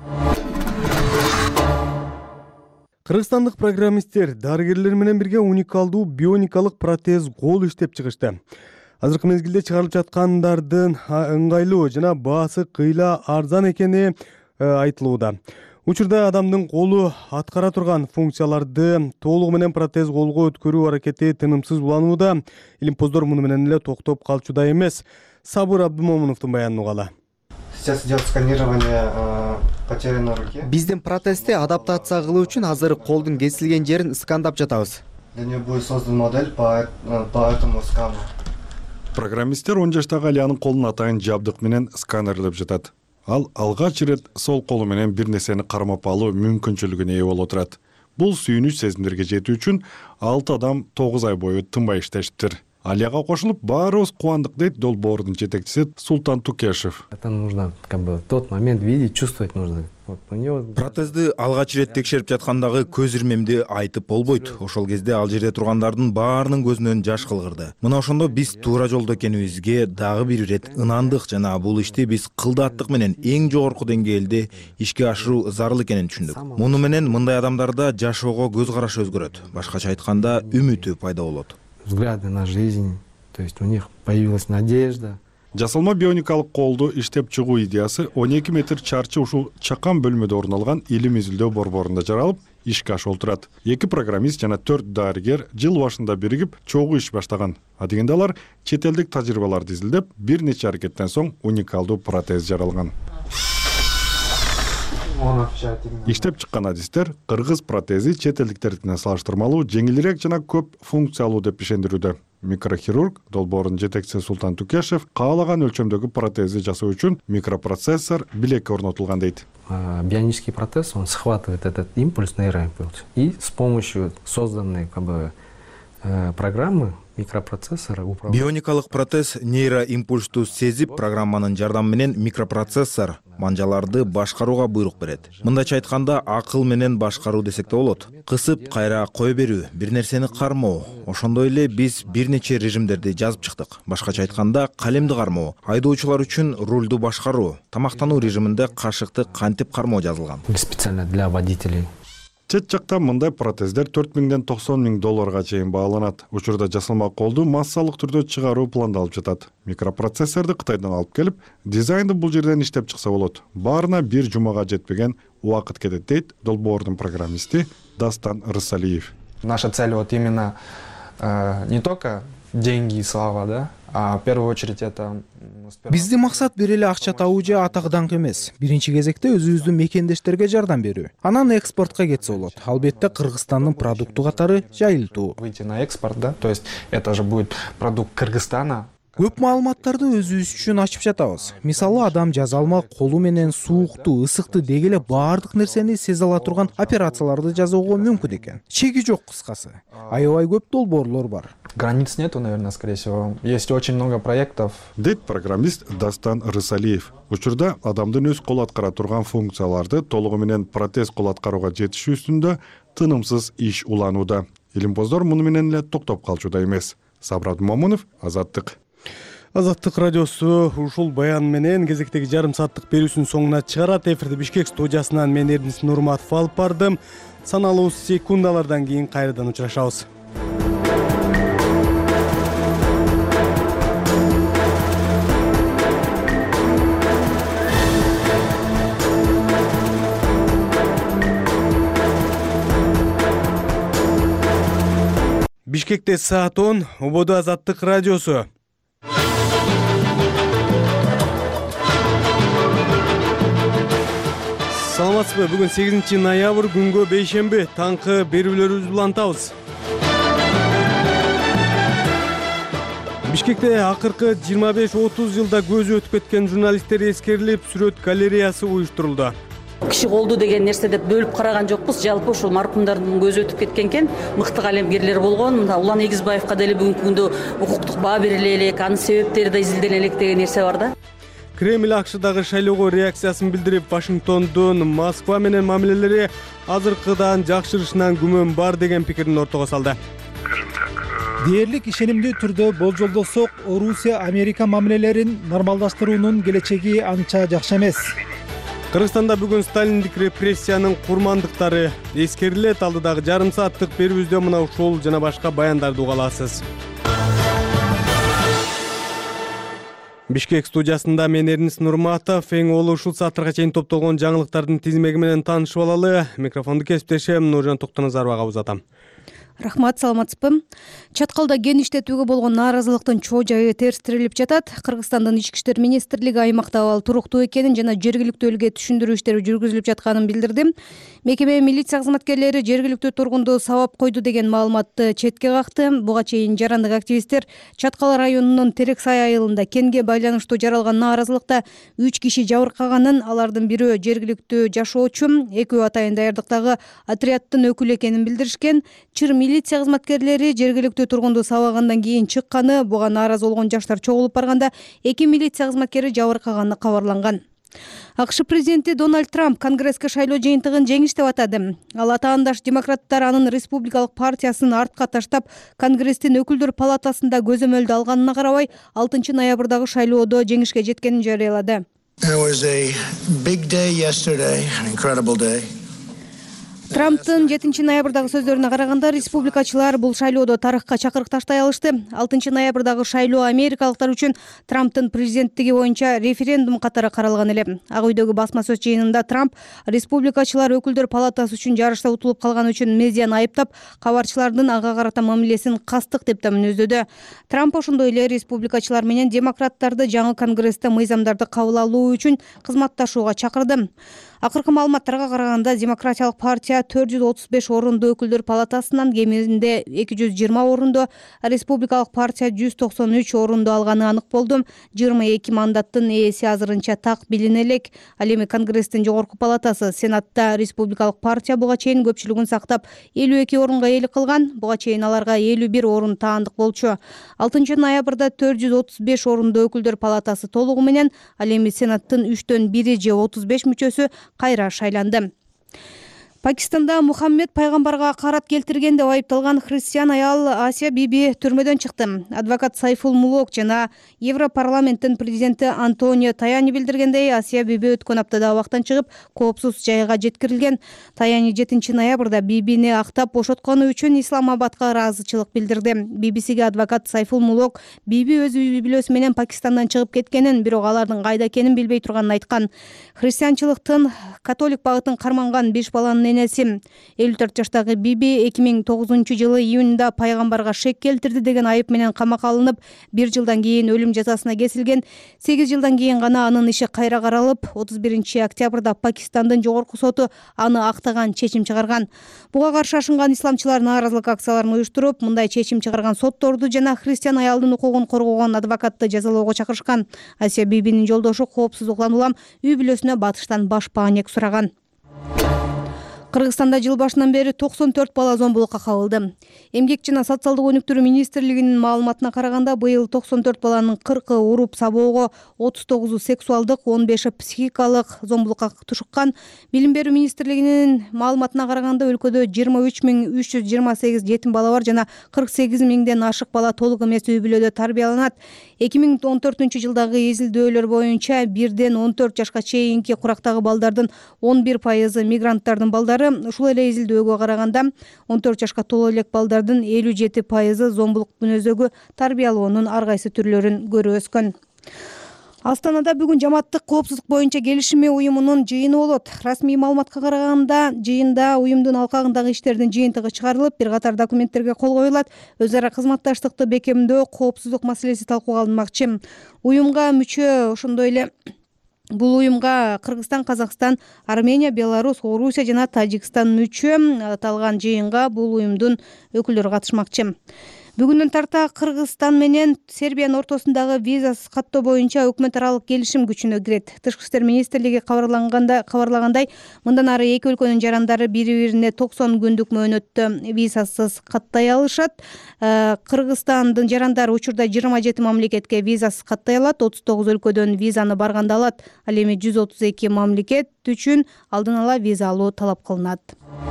Кыргызстандык программисттер дарыгерлер менен бирге уникалдуу бионикалык протез кол иштеп чыгышты. Азыркы мезгилде чыгарылып жаткандардын ыңгайлуу жана баасы кыйла арзан экени айтылууда. Учурда адамдын колу аткара турган функцияларды толугу менен протез колго өткөрүү аракети тынымсыз уланууда. Илимпоздор муну менен эле токтоп калчудай эмес. Сабыр Абдумомуновдун баянын угалы. Сейчас идет сканирование потерянной руки. Биздин протезди адаптация кылуу үчүн азыр колдун кесилген жерин скандап жатабыз. Для нее будет создан модель по по этому скану. Программисттер он жаштагы Алиянын колун атайын жабдык менен сканерлеп жатат. Ал алгач ирет сол колу менен бир нерсени кармап алуу мүмкүнчүлүгүнө ээ болуп турат. Бул сүйүнүч сезимдерге жетүү үчүн алты адам тогуз ай бою тынбай иштештир. Алияга кошулуп баарыбыз кубандык дейт долбоордун жетекчиси Султан Тукешев. Это нужно как бы тот момент видеть, чувствовать нужно. Протезди алгач ирет текшерип жаткандагы көз ирмемди айтып болбойт. Ошол кезде ал жерде тургандардын баарынын көзүнөн жаш кылгырды. Мына ошондо биз туура жолдо экенибизге дагы бир ирет ынандык жана бул ишти биз кылдаттык менен эң жогорку деңгээлде ишке ашыруу зарыл экенин түшүндүк. Муну менен мындай адамдарда жашоого көз карашы өзгөрөт. Башкача айтканда үмүтү пайда болот. Взгляды на жизнь, то есть у них появилась надежда. Жасалма бионикалык колду иштеп чыгуу идеясы он эки метр чарчы ушул чакан бөлмөдө орун алган илим изилдөө борборунда жаралып, ишке ашып турат. Эки программист жана төрт дарыгер жыл башында биригип чогуу иш баштаган. Адегенде алар чет элдик тажрыйбаларды изилдеп, бир нече аракеттен соң уникалдуу протез жаралган. Иштеп чыккан адистер кыргыз протези чет элдиктердикине салыштырмалуу жеңилирээк жана көп функциялуу деп ишендирүүдө. Микрохирург долбоордун жетекчиси Султан Тукешев каалаган өлчөмдөгү протезди жасоо үчүн микропроцессор билекке орнотулган дейт. Бионический протез, он схватывает этот импульс, нейроимпульс, и с помощью созданной как бы программы микропроцессора управляет. Бионикалык протез нейроимпульсту сезип, программанын жардамы менен микропроцессор манжаларды башкарууга буйрук берет. Мындайча айтканда акыл менен башкаруу десек да болот. Кысып, кайра кое берүү, бир нерсени кармоо. Ошондой эле биз бир нече режимдерди жазып чыктык. Башкача айтканда, калемди кармоо, айдоочулар үчүн рулду башкаруу, тамактануу режиминде кашыкты кантип кармоо жазылган. Специально для водителей. Чет жакта мындай протездер төрт миңден токсон миң долларга чейин бааланат. Учурда жасалма колду массалык түрдө чыгаруу пландалып жатат. Микропроцессорду Кытайдан алып келип, дизайнды бул жерден иштеп чыкса болот. Баарына бир жумага жетпеген убакыт кетет дейт долбоордун программисти Дастан Рысалиев. Наша цель вот именно э, не только деньги и слава, да, а в первую очередь это. Биздин максат бир эле акча табуу же атак даңк эмес. Биринчи кезекте өзүбүздүн мекендештерге жардам берүү. Анан экспортко кетсе болот. Албетте Кыргызстандын продукту катары жайылтуу. Выйти на экспорт, да, то есть это же будет продукт Кыргызстана. Көп маалыматтарды өзүбүз үчүн ачып жатабыз. Мисалы, адам жаза алмак, колу менен суукту, ысыкты деги эле баардык нерсени сезе ала турган операцияларды жасоого мүмкүн экен. Чеги жок кыскасы. Аябай көп долбоорлор бар. Границ нету, наверное, скорее всего. Есть очень много проектов. Дейт программист Дастан Рысалиев. Учурда адамдын өз кол аткара турган функцияларды толугу менен протез кол аткарууга жетишүү үстүндө тынымсыз иш уланууда. Илимпоздор муну менен эле токтоп калчуда эмес. Сабрат Момунов, Азаттык. Азаттык радиосу ушул баян менен кезектеги жарым сааттык берүүсүнүн соңуна чыгарат. Эфирде Бишкек студиясынан мен Эрдинис Нурматов алып бардым. Саналуу секундалардан кийин кайрадан учурашабыз. Бишкекте саат он, Ободо Азаттык радиосу. Саламатсызбы, бүгүн сегизинчи ноябрь күнгө бейшемби, таңкы берүүлөрүбүз улантабыз. Бишкекте акыркы жыйырма беш отуз жылда көзү өтүп кеткен журналисттер эскерилип, сүрөт галереясы уюштурулду. Киши колду деген нерсе деп бөлүп караган жокпуз. Жалпы ушул маркумдардын көзү өтүп кеткен экен. Мыкты калемгерлер болгон. Мына Улан Эгизбаевка деле бүгүнкү күндө укуктук баа бериле элек, анын себептери да изилдене элек деген нерсе бар да. Кремль АКШдагы шайлоого реакциясын билдирип, Вашингтондун Москва менен мамилелери азыркыдан жакшырышынан күмөн бар деген пикирин ортого салды. Дээрлик ишенимдүү түрдө болжолдосок, Орусия Америка мамилелерин нормалдаштыруунун келечеги анча жакшы эмес. Кыргызстанда бүгүн сталиндик репрессиянын курмандыктары эскерилет. Алдыдагы жарым сааттык берүүбүздө мына ушул жана башка баяндарды уга аласыз. Бишкек студиясында мен Эрдинис Нурматов, эң олуу ушул сааттарга чейин топтолгон жаңылыктардын тизмеги менен таанышып алалы. Микрофонду кесиптешим Нуржан Токтоназаровага узатам. Рахмат, саламатсызбы. Чаткалда кен иштетүүгө болгон нааразылыктын чоо жайы терстирилип жатат. Кыргызстандын ички иштер министрлиги аймакта абал туруктуу экенин жана жергиликтүү элге түшүндүрүү иштери жүргүзүлүп жатканын билдирди. Мекеме милиция кызматкерлери жергиликтүү тургунду сабап койду деген маалыматты четке какты. Буга чейин жарандык активисттер Чаткал районунун Терексай айылында кенге байланыштуу жаралган нааразылыкта үч киши жабыркаганын, алардын бирөө жергиликтүү жашоочу, экөө атайын даярдыктагы отряддын өкүлү экенин билдиришкен. Чыр милиция кызматкерлери жергиликтүү тургунду сабагандан кийин чыкканы, буга нааразы болгон жаштар чогулуп барганда эки милиция кызматкери жабыркаганы кабарланган. АКШ президенти Дональд Трамп Конгресске шайлоо жыйынтыгын жеңиш деп атады. Ал атаандаш демократтар анын республикалык партиясын артка таштап, Конгресстин өкүлдөр палатасында көзөмөлдү алганына карабай, алтынчы ноябрдагы шайлоодо жеңишке жеткенин жарыялады. Трамптын жетинчи ноябрдагы сөздөрүнө караганда, республикачылар бул шайлоодо тарыхка чакырык таштай алышты. алтынчы ноябрдагы шайлоо америкалыктар үчүн Трамптын президенттиги боюнча референдум катары каралган эле. Ак үйдөгү басма сөз жыйынында Трамп республикачылар өкүлдөр палатасы үчүн жарышта утулуп калган үчүн медианы айыптап, кабарчылардын ага карата мамилесин кастык деп да мүнөздөдү. Трамп ошондой эле республикачылар менен демократтарды жаңы Конгрессте мыйзамдарды кабыл алуу үчүн кызматташууга чакырды. Акыркы маалыматтарга караганда, демократиялык партия төрт жүз отуз беш орунду өкүлдөр палатасынан кеминде эки жүз жыйырма орунду, республикалык партия жүз токсон үч орунду алганы анык болду. жыйырма эки мандаттын ээси азырынча так билине элек. Ал эми Конгресстин жогорку палатасы Сенатта республикалык партия буга чейин көпчүлүгүн сактап элүү эки орунга ээлик кылган. Буга чейин аларга элүү бир орун таандык болчу. алтынчы ноябрда төрт жүз отуз беш орунду өкүлдөр палатасы толугу менен, ал эми Сенаттын үчтөн бири же отуз беш мүчөсү кайра шайланды. Пакистанда Мухаммед пайгамбарга карат келтирген деп айыпталган христиан аял Асия Биби түрмөдөн чыкты. Адвокат Сайфул Мулок жана Европарламенттин президенти Антонио Таяни билдиргендей, Асия Биби өткөн аптада абактан чыгып, коопсуз жайга жеткирилген. Таяни жетинчи ноябрда Бибини актап бошоткону үчүн Исламабадка ыраазычылык билдирди. би би сиге адвокат Сайфул Мулок Биби өз үй бүлөсү менен Пакистандан чыгып кеткенин, бирок алардын кайда экенин билбей турганын айткан. Христианчылыктын католик багытын карманган беш баланын энеси. элүү төрт жаштагы Биби эки миң тогузунчу жылы июнда пайгамбарга шек келтирди деген айып менен камакка алынып, бир жылдан кийин өлүм жазасына кесилген. сегиз жылдан кийин гана анын иши кайра каралып, отуз биринчи октябрда Пакистандын жогорку соту аны актаган чечим чыгарган. Буга каршы ашынган исламчылар нааразылык акцияларын уюштуруп, мындай чечим чыгарган сотторду жана христиан аялдын укугун коргогон адвокатты жазалоого чакырышкан. Асия Бибинин жолдошу коопсуздук улам үй бүлөсүнө батыштан баш паанек сураган. Кыргызстанда жыл башынан бери токсон төрт бала зомбулукка кабылды. Эмгек жана социалдык өнүктүрүү министрлигинин маалыматына караганда, быйыл токсон төрт баланын кыркы уруп сабоого, отуз тогузу сексуалдык, он беши психикалык зомбулукка тушуккан. Билим берүү министрлигинин маалыматына караганда, өлкөдө жыйырма үч миң үч жүз жыйырма сегиз жетим бала бар жана кырк сегиз миңден ашык бала толук эмес үй бүлөдө тарбияланат. эки миң он төртүнчү жылдагы изилдөөлөр боюнча бирден он төрт жашка чейинки курактагы балдардын он бир пайызы мигранттардын балдары. Ушул эле изилдөөгө караганда он төрт жашка толо элек балдардын элүү жети пайызы зомбулук мүнөздөгү тарбиялоонун ар кайсы түрлөрүн көрүп өскөн. Астанада бүгүн жамааттык коопсуздук боюнча келишими уюмунун жыйыны болот. Расмий маалыматка караганда, жыйында уюмдун алкагындагы иштердин жыйынтыгы чыгарылып, бир катар документтерге кол коюлат. Өз ара кызматташтыкты бекемдөө, коопсуздук маселеси талкууга алынмакчы. Уюмга мүчө ошондой эле Бул уюмга Кыргызстан, Казакстан, Армения, Беларусь, Орусия жана Тажикстан мүчө. Аталган жыйынга бул уюмдун өкүлдөрү катышмакчы. Бүгүндөн тарта Кыргызстан менен Сербиянын ортосундагы визасыз каттоо боюнча өкмөт аралык келишим күчүнө кирет. Тышкы иштер министрлиги кабарланганда кабарлагандай, мындан ары эки өлкөнүн жарандары бири-бирине токсон күндүк мөөнөттө визасыз каттай алышат. Кыргызстандын жарандары учурда жыйырма жети мамлекетке визасыз каттай алат, отуз тогуз өлкөдөн визаны барганда алат. Ал эми жүз отуз эки мамлекет үчүн алдын ала виза алуу талап кылынат.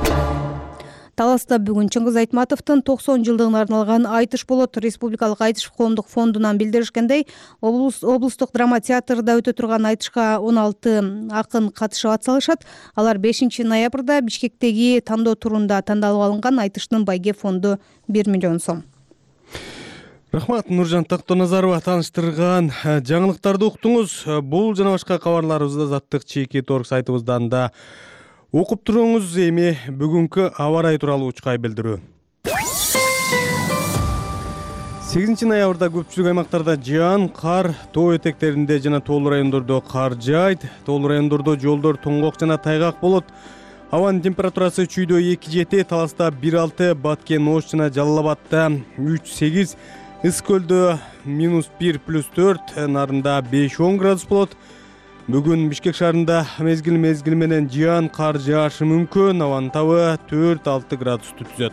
Таласта бүгүн Чыңгыз Айтматовдун токсон жылдыгына арналган айтыш болот. Республикалык айтыш коомдук фондунан билдиришкендей, облустук драма театрда өтө турган айтышка он алты акын катышып ат салышат. Алар бешинчи ноябрда Бишкектеги тандоо турунда тандалып алынган айтыштын байге фонду бир миллион сом. Рахмат, Нуржан Тактоназарова тааныштырган жаңылыктарды уктуңуз. Бул жана башка кабарларыбызды Заттык чеки торг сайтыбыздан да окуп туруңуз. Эми бүгүнкү аба ырайы тууралуу учкай билдирүү. сегизинчи ноябрда көпчүлүк аймактарда жаан, кар, тоо этектеринде жана тоолуу райондордо кар жаайт. Тоолуу райондордо жолдор тоңгок жана тайгак болот. Абанын температурасы чүйдө эки жети, Таласта бир алты, Баткен, Ош жана Жалал Абадта үч сегиз, Ыс көлдө минус бир плюс төрт, Нарында беш он градус болот. Бүгүн Бишкек шаарында мезгил мезгил менен жаан, кар жаашы мүмкүн. Абанын табы төрт алты градусту түзөт.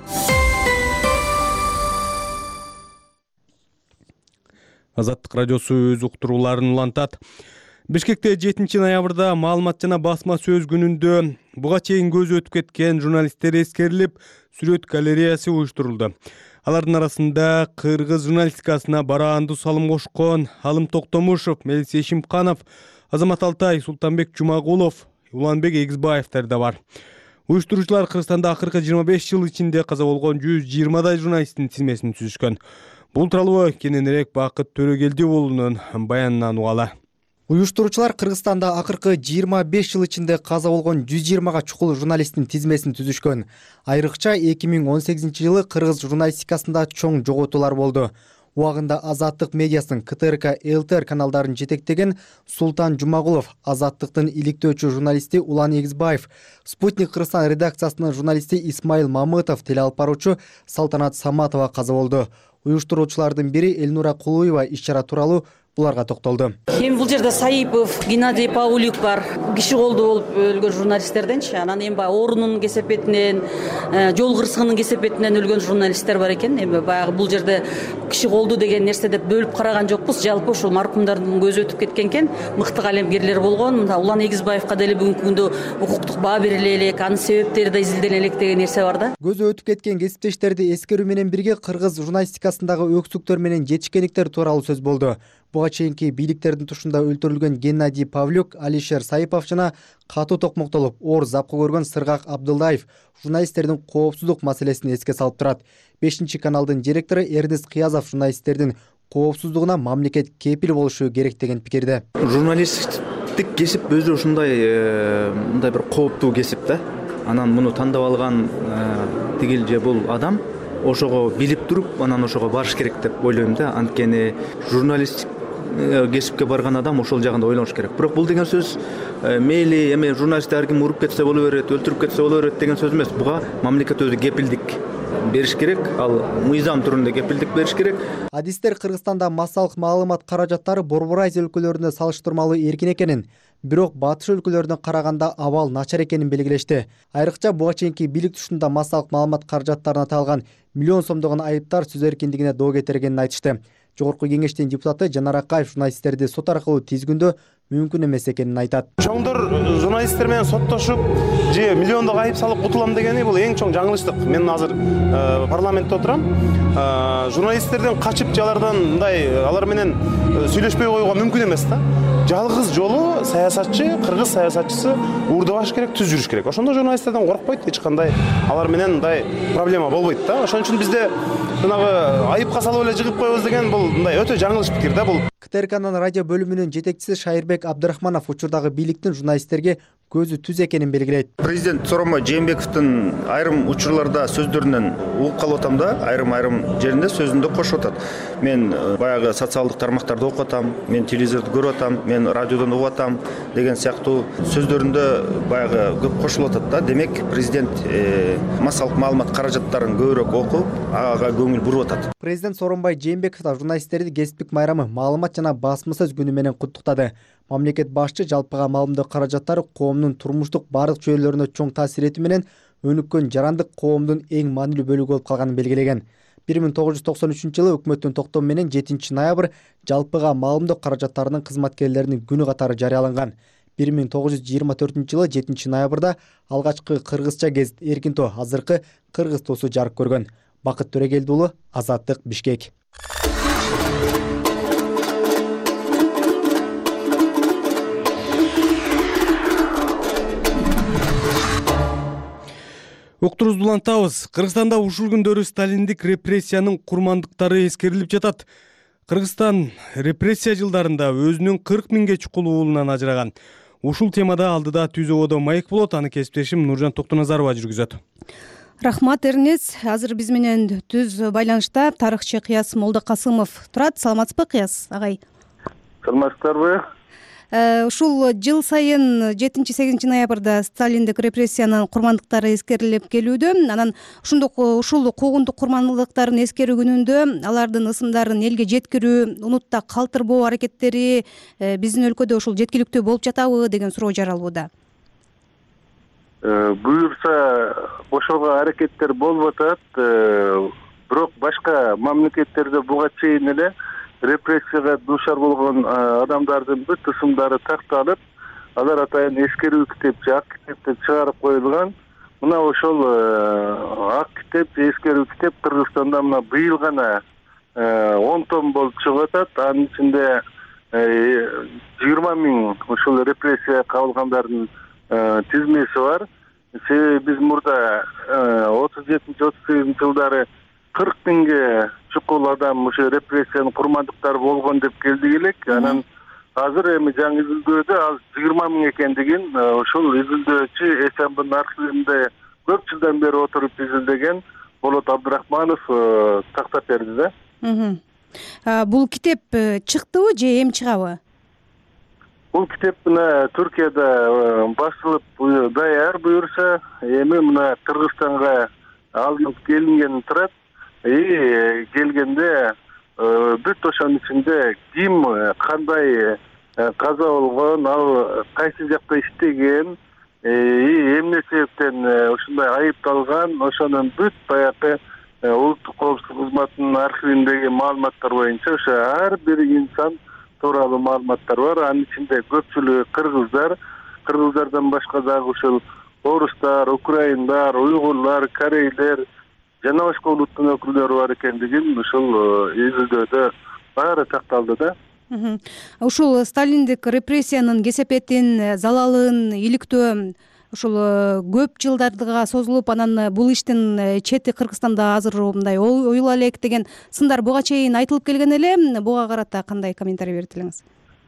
Азаттык радиосу өз уктурууларын улантат. Бишкекте жетинчи ноябрда маалымат жана басма сөз күнүндө буга чейин көзү өтүп кеткен журналисттер эскерилип, сүрөт галереясы уюштурулду. Алардын арасында кыргыз журналистикасына бараандуу салым кошкон Алым Токтомушев, Мелис Эшимканов, Азамат Алтай, Султанбек Жумагулов, Уланбек Эгизбаевтер да бар. Уюштуруучулар Кыргызстанда акыркы жыйырма беш жыл ичинде каза болгон жүз жыйырмадай журналисттин тизмесин түзүшкөн. Бул тууралуу кененирээк Бакыт Төрөгелди уулунун баянынан угалы. Уюштуруучулар Кыргызстанда акыркы жыйырма беш жыл ичинде каза болгон жүз жыйырмага чукул журналисттин тизмесин түзүшкөн. Айрыкча эки миң он сегизинчи жылы кыргыз журналистикасында чоң жоготуулар болду. Убагында Азаттык медиасынын К Т Р К, Л Т Р каналдарын жетектеген Султан Жумагулов, Азаттыктын иликтөөчү журналисти Улан Эгизбаев, Спутник Кыргызстан редакциясынын журналисти Исмаил Мамытов, теле алып баруучу Салтанат Саматова каза болду. Уюштуруучулардын бири Элнура Кулуева иш-чара тууралуу буларга токтолду. Эми бул жерде Саипов, Геннадий Паулюк бар. Киши колду болуп өлгөн журналисттерденчи. Анан эми баягы оорунун кесепетинен, жол кырсыгынын кесепетинен өлгөн журналисттер бар экен. Эми баягы бул жерде киши колду деген нерсе деп бөлүп караган жокпуз. Жалпы ушул маркумдардын көзү өтүп кеткен экен. Мыкты калемгерлер болгон. Мында Улан Эгизбаевка деле бүгүнкү күндө укуктук баа бериле элек, анын себептери да изилдене элек деген нерсе бар да. Көзү өтүп кеткен кесиптештерди эскерүү менен бирге кыргыз журналистикасындагы өксүктөр менен жетишкендиктер тууралуу сөз болду. Буга чейинки бийликтердин тушунда өлтүрүлгөн Геннадий Павлюк, Алишер Саипов жана катуу токмоктолуп оор запкы көргөн Сыргак Абдылдаев журналисттердин коопсуздук маселесин эске салып турат. бешинчи каналдын директору Эрнест Кыязов журналисттердин коопсуздугуна мамлекет кепил болушу керек деген пикирде. Журналисттик кесип өзү ушундай мындай бир кооптуу кесип да. анан муну тандап алган тигил же бул адам ошого билип туруп анан ошого барыш керек деп ойлойм да. Анткени журналист кесипке барган адам ошол жагында ойлоnuш керек. Бирок бул деген сөз мейли эме журналистти ар ким уруп кетсе боло берет, өлтүрүп кетсе боло берет деген сөз эмес. Буга мамлекет өзү кепилдик бериш керек, ал мыйзам түрүндө кепилдик бериш керек. Адистер Кыргызстанда массалык маалымат каражаттары Борбор Азия өлкөлөрүндө салыштырмалуу эркин экенин, бирок батыш өлкөлөрүнө караганда абал начар экенин белгилешти. Айрыкча буга чейинки бийлик тушунда массалык маалымат каражаттарына аталган миллион сомдогон айыптар сөз эркиндигине доо кетиргенин айтышты. Жогорку кеңештин депутаты Жанар Акаев журналисттерди сот аркылуу тизгүндөө мүмкүн эмес экенин айтат. Чоңдор журналисттер менен соттошуп, же миллиондок айып салып кутулам дегени бул эң чоң жаңылыштык. Мен азыр парламентте отурам. Журналисттерден качып, алардан мындай алар менен сүйлөшпөй коюуга мүмкүн эмес да. Жалгыз жолу саясатчы, кыргыз саясатчысы уурдабаш керек, түз жүрүш керек. Ошондо журналисттерден коркпойт, эч кандай алар менен мындай проблема болбойт да. Ошон үчүн бизде жанагы айыпка салып эле жыгып коебуз деген бул мындай өтө жаңылыш пикир да бул. КТРКнын радио бөлүмүнүн жетекчиси Шайырбек Абдрахманов учурдагы бийликтин журналисттерге көзү түз экенин белгилейт. Президент Сооронбай Жээнбековдун айрым учурларда сөздөрүнөн угуп калып атам да, айрым-айрым жеринде сөзүндө кошуп атат. Мен баягы социалдык тармактарды окуп атам, мен телевизорду көрүп атам, мен радиодон угуп атам деген сыяктуу сөздөрүндө баягы көп кошулуп атат да. Демек, президент массалык маалымат каражаттарын көбүрөөк окуп, ага көңүл буруп атат. Президент Сооронбай Жээнбеков да журналисттерди кесиптик майрамы маалымат жана басма сөз күнү менен куттуктады. Мамлекет башчы жалпыга маалымдоо каражаттары коомдун турмуштук бардык чөйрөлөрүнө чоң таасир этүү менен өнүккөн жарандык коомдун эң маанилүү бөлүгү болуп калганын белгилеген. бир миң тогуз жүз токсон үчүнчү жылы өкмөттүн токтому менен жетинчи ноябрь жалпыга маалымдоо каражаттарынын кызматкерлеринин күнү катары жарыяланган. бир миң тогуз жүз жыйырма төртүнчү жылы жетинчи ноябрда алгачкы кыргызча гезит Эркин тоо, азыркы Кыргыз тоосу жарык көргөн. Бакыт Төрегелди уулу, Азаттык, Бишкек. Уктурубузду улантабыз. Кыргызстанда ушул күндөрү сталиндик репрессиянын курмандыктары эскерилип жатат. Кыргызстан репрессия жылдарында өзүнүн кырк миңге чукул уулунан ажыраган. Ушул темада алдыда түзөгөдө маек болот, аны кесиптешим Нуржан Токтоназарова жүргүзөт. Рахмат, Эрнес. Азыр биз менен түз байланышта тарыхчы Кыяс Молдокасымов турат. Саламатсызбы, Кыяс агай? Саламатсыздарбы? Ушул жыл сайын жетинчи сегизинчи ноябрда сталиндик репрессиянын курмандыктары эскерилип келүүдө. Анан ошондой ушул куугунтук курмандыктарын эскерүү күнүндө алардын ысымдарын элге жеткирүү, унутта калтырбоо аракеттери биздин өлкөдө ушул жеткиликтүү болуп жатабы деген суроо жаралууда. Буюрса ошого аракеттер болуп атат, бирок башка мамлекеттерде буга чейин эле репрессияга дуушар болгон адамдардын бүт ысымдары такталып, алар атайын эскерүү китеп же ак китепте чыгарып коюлган. Мына ошол ак китеп же эскерүү китеп Кыргызстанда мына быйыл гана он том болуп чыгып атат. Анын ичинде жыйырма миң ушул репрессия кабылгандардын тизмеси бар. Себеби биз мурда отуз жетинчи отуз сегизинчи жылдары кырк миңге чукул адам ошо репрессиянын курмандыктары болгон деп келдик элек. Анан азыр эми жаңы изилдөөдө ал жыйырма миң экендигин ошол изилдөөчү Эсенбинин архивинде көп жылдан бери отуруп изилдеген Болот Абдрахманов тактап берди да. Бул китеп чыктыбы же эми чыгабы? Бул китеп мына Түркияда басылып даяр буюрса, эми мына Кыргызстанга алынып келингени турат. И келгенде бүт ошонун ичинде ким кандай каза болгон, ал кайсы жакта иштеген, и эмне себептен ушундай айыпталган, ошонун бүт баягы улуттук коопсуздук кызматынын архивиндеги маалыматтар боюнча ошо ар бир инсан тууралуу маалыматтар бар. Анын ичинде көпчүлүгү кыргыздар, кыргыздардан башка дагы ушул орустар, украиндар, уйгурлар, корейлер жана башка улуттун өкүлдөрү бар экендигин ушул изилдөөдө баары такталды да. Ушул сталиндик репрессиянын кесепетин, залалын иликтөө ушул көп жылдарга созулуп, анан бул иштин чети Кыргызстанда азыр мындай оюла элек деген сындар буга чейин айтылып келген эле. Буга карата кандай комментарий берет элеңиз?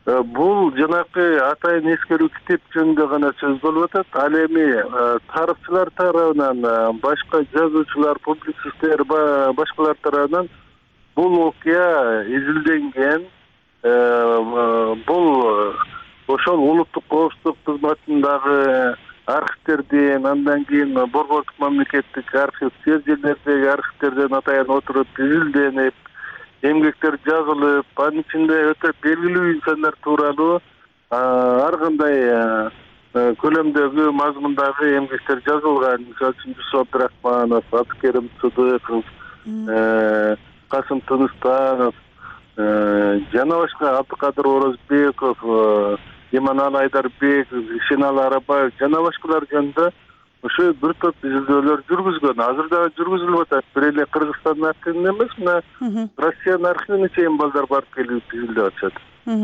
бул жанакы атайын эскерүү китеп жөнүндө гана сөз болуп атат. Ал эми тарыхчылар тарабынан, башка жазуучулар, публицисттер, башкалар тарабынан бул окуя изилденген. Бул ошол улуттук коопсуздук кызматындагы архивтерден, андан кийин Борбордук мамлекеттик архив, жер жерлердеги архивтерден атайын отуруп изилденип, эмгектер жазылып, анын ичинде өтө белгилүү инсандар тууралуу ар кандай көлөмдөгү, мазмундагы эмгектер жазылган. Мисалы үчүн Жусуп Абдрахманов, Абдыкерим Сыдыков, Касым Тыныстанов, жана башка Абдыкадыр Орозбеков, Иманалы Айдарбеков, Ишеналы Арабаев жана башкалар жөнүндө ошо бир топ изилдөөлөр жүргүзгөн. Азыр дагы жүргүзүлүп атат. Бир эле Кыргызстандын архивинде эмес, мына Россиянын архивине чейин балдар барып келип изилдеп атышат.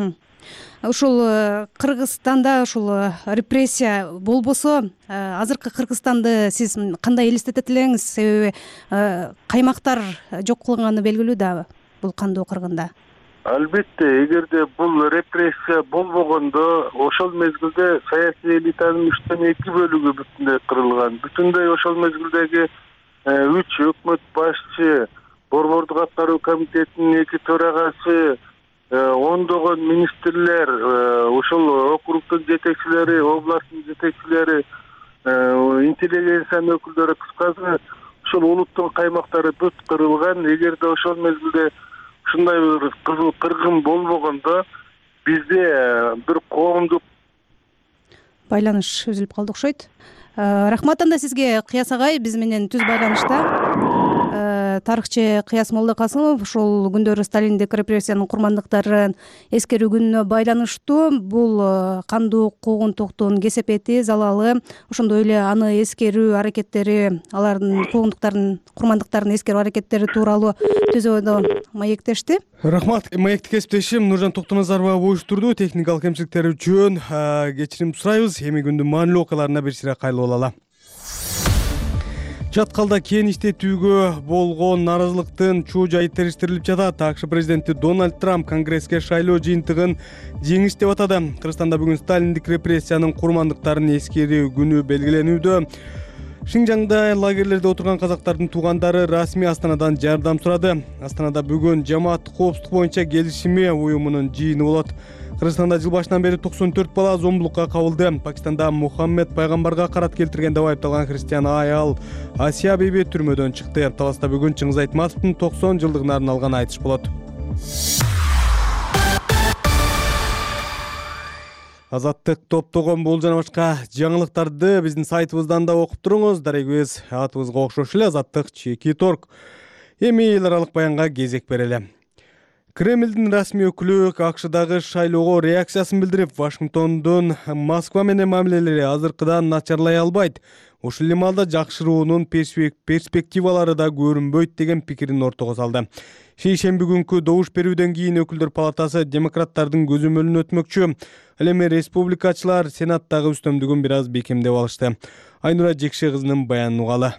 Ушул Кыргызстанда ушул репрессия болбосо, азыркы Кыргызстанды сиз кандай элестетет элеңиз? Себеби каймактар жок кылынганы белгилүү да бул кандуу кыргында. Албетте, эгерде бул репрессия болбогондо, ошол мезгилде саясий элитанын үчтөн эки бөлүгү бүтүндөй кырылган. Бүтүндөй ошол мезгилдеги үч өкмөт башчы, Борбордук аткаруу комитетинин эки төрагасы, ондогон министрлер, ошол округдун жетекчилери, областтын жетекчилери, интеллигенциянын өкүлдөрү, кыскасы ошол улуттун каймактары бүт кырылган. Эгерде ошол мезгилде ушундай бир кызыл кыргын болбогондо, бизде бир коомдук байланыш үзүлүп калды окшойт. Рахмат анда сизге, Кыяс агай, биз менен түз байланышта. Тарыхчы Кыяс Молдокасымов ушул күндөрү Сталиндик репрессиянын курмандыктарын эскерүү күнүнө байланыштуу. Бул кандуу куугунтуктун кесепети, залалы, ошондой эле аны эскерүү аракеттери, алардын куугунтуктарын, курмандыктарын эскерүү аракеттери тууралуу түзөөдө маектешти. Рахмат, маекти кесиптешим Нуржан Токтоназарова уюштурду. Техникалык кемчиликтер үчүн кечирим сурайбыз. Эми күндүн маанилүү окуяларына бир сыйра кайрылып алалы. Жаткалда кээн иштетүүгө болгон нааразылыктын чуу жайы териштирилип жатат. АКШ президенти Дональд Трамп Конгресске шайлоо жыйынтыгын жеңиш деп атады. Кыргызстанда бүгүн Сталиндик репрессиянын курмандыктарын эскерүү күнү белгиленүүдө. Шинжаңда лагерлерде отурган казактардын туугандары расмий Астанадан жардам сурады. Астанада бүгүн жамааттык коопсуздук боюнча келишими уюмунун жыйыны болот. Кыргызстанда жыл башынан бери токсон төрт бала зомбулукка кабылды. Пакистанда Мухаммед пайгамбарга карат келтирген деп айыпталган христиан аял Асия биби түрмөдөн чыкты. Таласта бүгүн Чыңгыз Айтматовдун токсон жылдыгына арналган айтыш болот. Азаттык топтогон бул жана башка жаңылыктарды биздин сайтыбыздан да окуп туруңуз. Дарегибиз атыбызга окшош эле Азаттык чеки торг. Эми эл аралык баянга кезек берели. Кремлдин расмий өкүлү АКШдагы шайлоого реакциясын билдирип, Вашингтондун Москва менен мамилелери азыркыдан начарлай албайт. Ушул эле маалда жакшыруунун перспективалары да көрүнбөйт деген пикирин ортого салды. Шейшемби күнкү добуш берүүдөн кийин өкүлдөр палатасы демократтардын көзөмөлүн өтмөкчү. Ал эми республикачылар Сенаттагы үстөмдүгүн бир аз бекемдеп алышты. Айнура Жекше кызынын баянын угалы.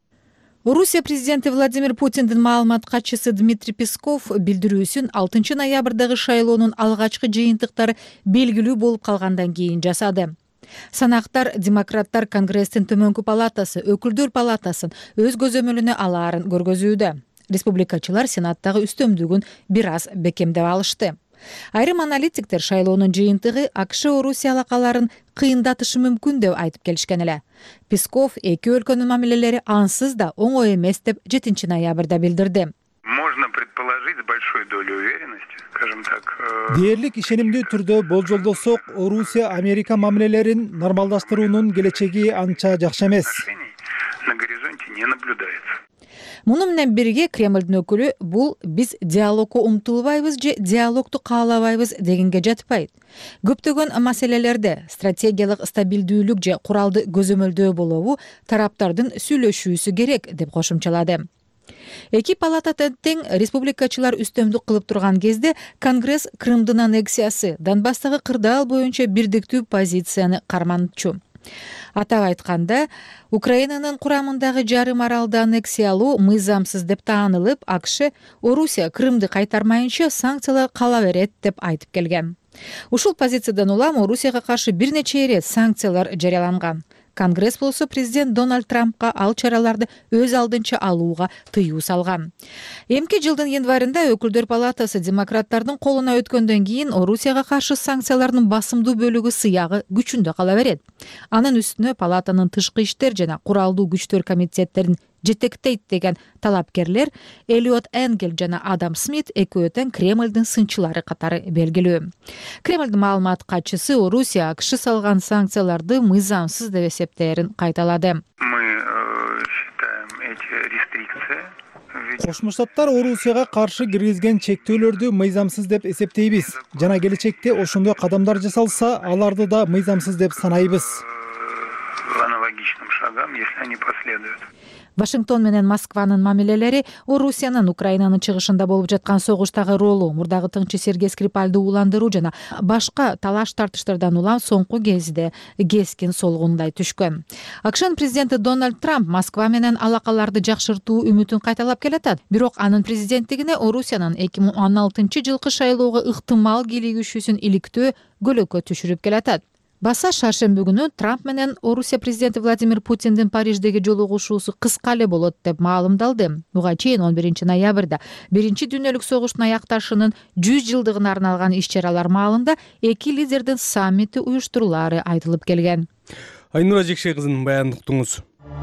Орусия президенти Владимир Путиндин маалымат катчысы Дмитрий Песков билдирүүсүн алтынчы ноябрдагы шайлоонун алгачкы жыйынтыктары белгилүү болуп калгандан кийин жасады. Санактар демократтар Конгресстин төмөнкү палатасы, өкүлдөр палатасын өз көзөмөлүнө алаарын көргөзүүдө. Республикачылар Сенаттагы үстөмдүгүн бир аз бекемдеп алышты. Айрым аналитиктер шайлоонун жыйынтыгы АКШ Орусия алакаларын кыйындатышы мүмкүн деп айтып келишкен эле. Песков эки өлкөнүн мамилелери ансыз да оңой эмес деп жетинчи ноябрда билдирди. Можно предположить с большой долей уверенности, скажем так. Дээрлик ишенимдүү түрдө болжолдосок, Орусия Америка мамилелерин нормалдаштыруунун келечеги анча жакшы эмес. На горизонте не наблюдается. Муну менен бирге Кремлдин өкүлү бул биз диалогко умтулбайбыз же диалогду каалабайбыз дегенге жатпайт. Көптөгөн маселелерде стратегиялык стабилдүүлүк же куралды көзөмөлдөө болобу тараптардын сүйлөшүүсү керек деп кошумчалады. Эки палатада тең республикачылар үстөмдүк кылып турган кезде Конгресс Крымдын аннексиясы, Донбасстагы кырдаал боюнча бирдиктүү позицияны карманчу. Атап айтканда, Украинанын курамындагы жарым аралды аннексиялоо мыйзамсыз деп таанылып, АКШ Орусия Крымды кайтармайынча санкциялар кала берет деп айтып келген. Ушул позициядан улам Орусияга каршы бир нече ирет санкциялар жарыяланган. Конгресс болсо президент Дональд Трампка ал чараларды өз алдынча алууга тыюу салган. Эмки жылдын январында өкүлдөр палатасы демократтардын колуна өткөндөн кийин Орусияга каршы санкциялардын басымдуу бөлүгү сыягы күчүндө кала берет. Анын үстүнө палатанын тышкы иштер жана куралдуу күчтөр комитеттерин жетектейт деген талапкерлер Элиот Энгель жана Адам Смит экөө тең Кремлдин сынчылары катары белгилүү. Кремлдин маалымат катчысы Орусия АКШ салган санкцияларды мыйзамсыз деп эсептээрин кайталады. Мы считаем эти рестрикции. Кошмо Штаттар Орусияга каршы киргизген чектөөлөрдү мыйзамсыз деп эсептейбиз. Жана келечекте ошондой кадамдар жасалса, аларды да мыйзамсыз деп санайбыз. Аналогичным шагам, если они последуют. Вашингтон менен Москванын мамилелери Орусиянын Украинанын чыгышында болуп жаткан согуштагы ролу, мурдагы тыңчы Сергей Скрипальды ууландыруу жана башка талаш тартыштардан улам соңку кезде кескин солгундай түшкөн. АКШнын президенти Дональд Трамп Москва менен алакаларды жакшыртуу үмүтүн кайталап келатат. Бирок анын президенттигине Орусиянын эки миң он алтынчы жылкы шайлоого ыктымал кийлигишүүсүн иликтөө көлөккө түшүрүп келатат. Баса шаршемби күнү Трамп менен Орусия президенти Владимир Путиндин Париждеги жолугушуусу кыска эле болот деп маалымдалды. Буга чейин он биринчи ноябрда биринчи дүйнөлүк согуштун аякташынын жүз жылдыгына арналган иш-чаралар маалында эки лидердин саммити уюштурулаары айтылып келген. Айнура Жекше кызын баянды уктуңуз.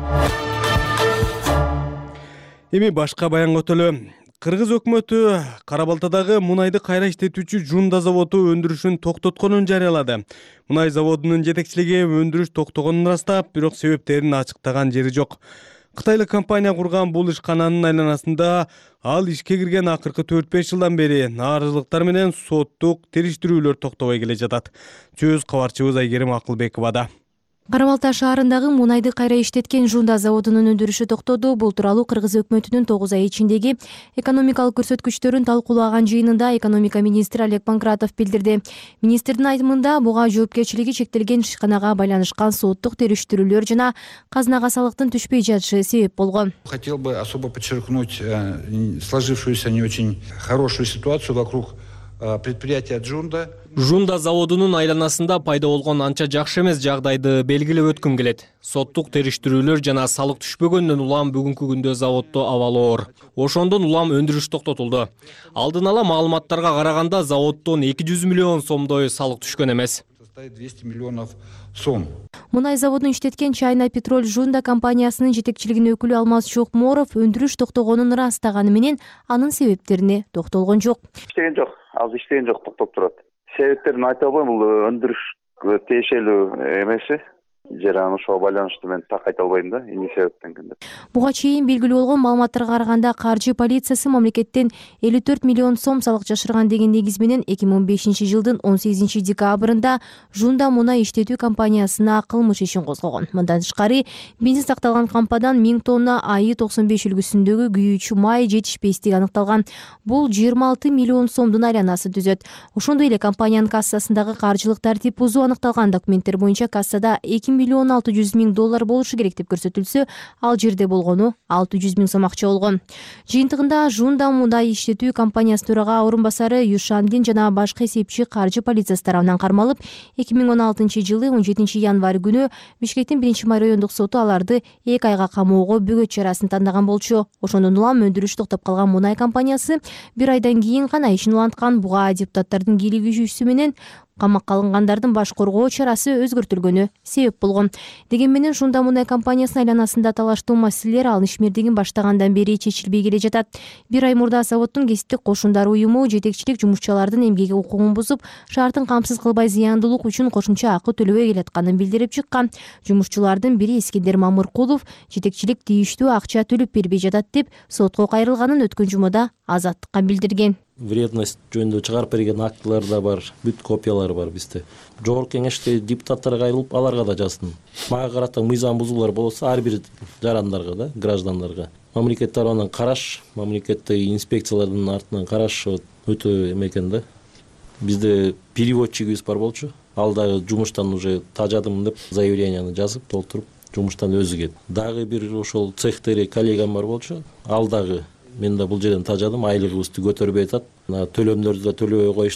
Эми башка баянга өтөлү. Кыргыз өкмөтү Кара Балтадагы мунайды кайра иштетүүчү Жунда заводу өндүрүшүн токтотконун жарыялады. Мунай заводунун жетекчилиги өндүрүш токтогонун ырастап, бирок себептерин ачыктаган жери жок. Кытайлык компания курган бул ишкананын айланасында ал ишке кирген акыркы төрт беш жылдан бери нааразылыктар менен соттук териштирүүлөр токтобой келе жатат. Сөз кабарчыбыз Айгерим Акылбековада. Кара Балта шаарындагы мунайды кайра иштеткен Жунда заводунун өндүрүшү токтоду. Бул тууралуу Кыргыз өкмөтүнүн тогуз ай ичиндеги экономикалык көрсөткүчтөрүн талкуулаган жыйынында экономика министри Олег Панкратов билдирди. Министрдин айтымында буга жоопкерчилиги чектелген ишканага байланышкан соттук териштирүүлөр жана казынага салыктын түшпөй жатышы себеп болгон. Хотел бы особо подчеркнуть сложившуюся не очень хорошую ситуацию вокруг предприятия Джунда. Жунда заводунун айланасында пайда болгон анча жакшы эмес жагдайды белгилеп өткүм келет. Соттук териштирүүлөр жана салык түшпөгөндөн улам бүгүнкү күндө заводдо абал оор. Ошондон улам өндүрүш токтотулду. Алдын ала маалыматтарга караганда заводдон эки жүз миллион сомдой салык түшкөн эмес. двести миллионов сом. Мунай заводун иштеткен Чайна Петроль Жунда компаниясынын жетекчилигинин өкүлү Алмаз Чокморов өндүрүш токтогонун ырастаганы менен анын себептерине токтолгон жок. Иштеген жок, азыр иштеген жок, токтоп турат. Себептерин айта албайм, бул өндүрүш тиешелүү эмеси. Жаран ошого байланыштуу мен так айта албайм да, эмне себептен экен деп. Буга чейин белгилүү болгон маалыматтарга караганда каржы полициясы мамлекеттен элүү төрт миллион сом салык жашырган деген негиз менен эки миң он бешинчи жылдын он сегизинчи декабрында Жунда мунай иштетүү компаниясына кылмыш ишин козгогон. Мындан тышкары бензин сакталган кампадан миң тонна АИ токсон беш үлгүсүндөгү күйүүчү май жетишпестиги аныкталган. Бул жыйырма алты миллион сомдун айланасы түзөт. Ошондой эле компаниянын кассасындагы каржылык тартип бузуу аныкталган документтер боюнча кассада эки миллион алты жүз миң доллар болушу керек деп көрсөтүлсө, ал жерде болгону алты жүз миң сом акча болгон. Жыйынтыгында Жунда мундай иштетүү компаниясы төрага орун басары Юшандин жана башка эсепчи каржы полициясы тарабынан кармалып, эки миң он алтынчы жылы он жетинчи январь күнү Бишкектин биринчи май райондук соту аларды эки айга камоого бөгөт чарасын тандаган болчу. Ошондон улам өндүрүш токтоп калган мунай компаниясы бир айдан кийин гана ишин уланткан. Буга депутаттардын кийлигишүүсү менен камакка алынгандардын баш коргоо чарасы өзгөртүлгөнү себеп болгон. Деген менен Жунда мунай компаниясынын айланасында талаштуу маселелер ал ишмердигин баштагандан бери чечилбей келе жатат. Бир ай мурда заводдун кесиптик кошундар уюму жетекчилик жумушчулардын эмгеги укугун бузуп, шаардын камсыз кылбай зыяндуулук үчүн кошумча акы төлөбөй келатканын билдирип чыккан. Жумушчулардын бири Эскендер Мамыркулов жетекчилик тийиштүү акча төлөп бербей жатат деп сотко кайрылганын өткөн жумада Азаттыкка билдирген. Вредность жөнүндө чыгарып берген актылар да бар, бүт копиялары бар бизде. Жогорку кеңеште депутаттарга кайрылып, аларга да жаздым. Мага карата мыйзам бузуулар болсо, ар бир жарандарга да, граждандарга. Мамлекет тарабынан караш, мамлекеттеги инспекциялардын артынан караш өтө эме экен да. Бизде переводчигибиз бар болчу. Ал дагы жумуштан уже тажадым деп заявленияны жазып, толтуруп, жумуштан өзү кетти. Дагы бир ошол цехтери коллегам бар болчу. Ал дагы мен да бул жерден тажадым, айлыгыбызды көтөрбөй атат. Төлөмдөрдү да төлөбөй коюшту.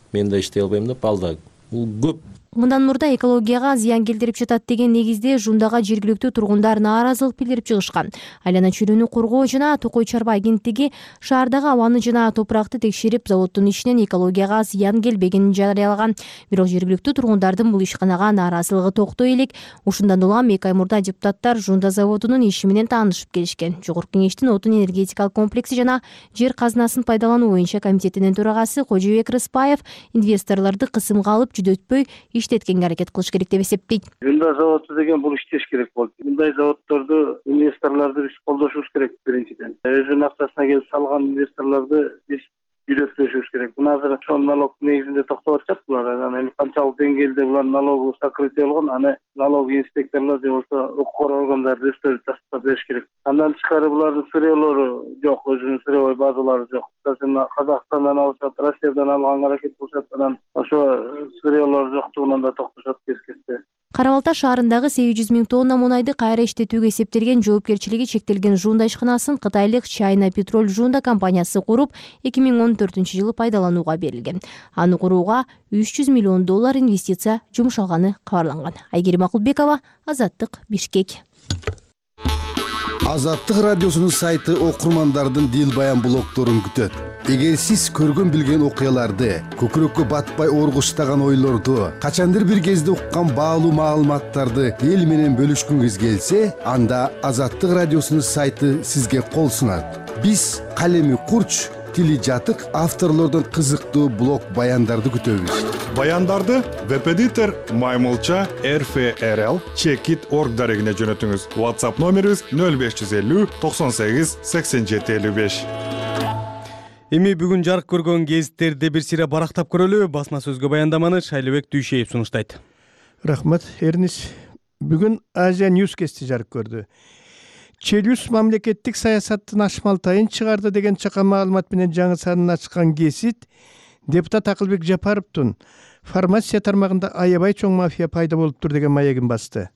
мен да иштей албайм деп ал да бул көп. Мындан мурда экологияга зыян келтирип жатат деген негизде жундагы жергиликтүү тургундар нааразылык билдирип чыгышкан. Айлана чөйрөнү коргоо жана Токой чарба агенттиги шаардагы абаны жана топуракты текшерип, заводдун ишинен экологияга зыян келбегенин жарыялаган. Бирок жергиликтүү тургундардын бул ишканага нааразылыгы токтой элек. Ушундан улам эки ай мурда депутаттар Жунда заводунун иши менен таанышып келишкен. Жогорку кеңештин отун энергетикалык комплекси жана жер казынасын пайдалануу боюнча комитетинин төрагасы Кожобек Рыспаев инвесторлорду кысымга алып жүдөтпөй иштеткенге аракет кылыш керек деп эсептейт. Жунда заводу деген бул иштеш керек болду. Мындай заводдорду, инвесторлорду биз колдошубуз керек биринчиден. Өзүнүн акчасына келип салган инвесторлорду биз үйрөтүшүбүз керек. Мына азыр ошол налог негизинде токтоп атышат булар. Анан канчалык деңгээлде булар налогу сокрытие болгон, аны налог инспекторлор же болбосо укук органдары өздөрү тастап бериш керек. Андан тышкары булардын сырьелору жок, өзүнүн сырьевой базалары жок. Казакстандан алышат, Россиядан алганга аракет кылышат, анан ошо сырьелор жоктугунан да токтошот кез-кезде. Кара Балта шаарындагы сегиз жүз миң тонна мунайды кайра иштетүүгө эсептелген жоопкерчилиги чектелген Жунда ишканасын кытайлык China Petrol Жунда компаниясы куруп, эки миң он төртүнчү жылы пайдаланууга берилген. Аны курууга үч жүз миллион доллар инвестиция жумшалганы кабарланган. Айгерим Акылбекова, Азаттык, Бишкек. Азаттык радиосунун сайты окурмандардын дил баян блогторун күтөт. Эгер сиз көргөн билген окуяларды, көкүрөккө батпай оргуштаган ойлорду, качандыр бир кезде уккан баалуу маалыматтарды эл менен бөлүшкүңүз келсе, анда Азаттык радиосунун сайты сизге кол сунат. Биз калеми курч, тили жатык авторлордун кызыктуу блог баяндарды күтөбүз. Баяндарды веб-эдитор Маймылча эр эф эр эл чекит точка орг дарегине жөнөтүңүз. WhatsApp номерибиз нөл беш жүз элүү токсон сегиз сексен жети элүү беш. Эми бүгүн жарык көргөн гезиттерди бир сыйра барактап көрөлү. Басма сөзгө баяндаманы Шайлыбек Дүйшеев сунуштайт. Рахмат, Эрнис. Бүгүн Азия News кести жарык көрдү. Челюс мамлекеттик саясаттын ашмалтайын чыгарды деген чакан маалымат менен жаңы санын ачкан гезит депутат Акылбек Жапаровдун фармация тармагында аябай чоң мафия пайда болуптур деген маегин басты.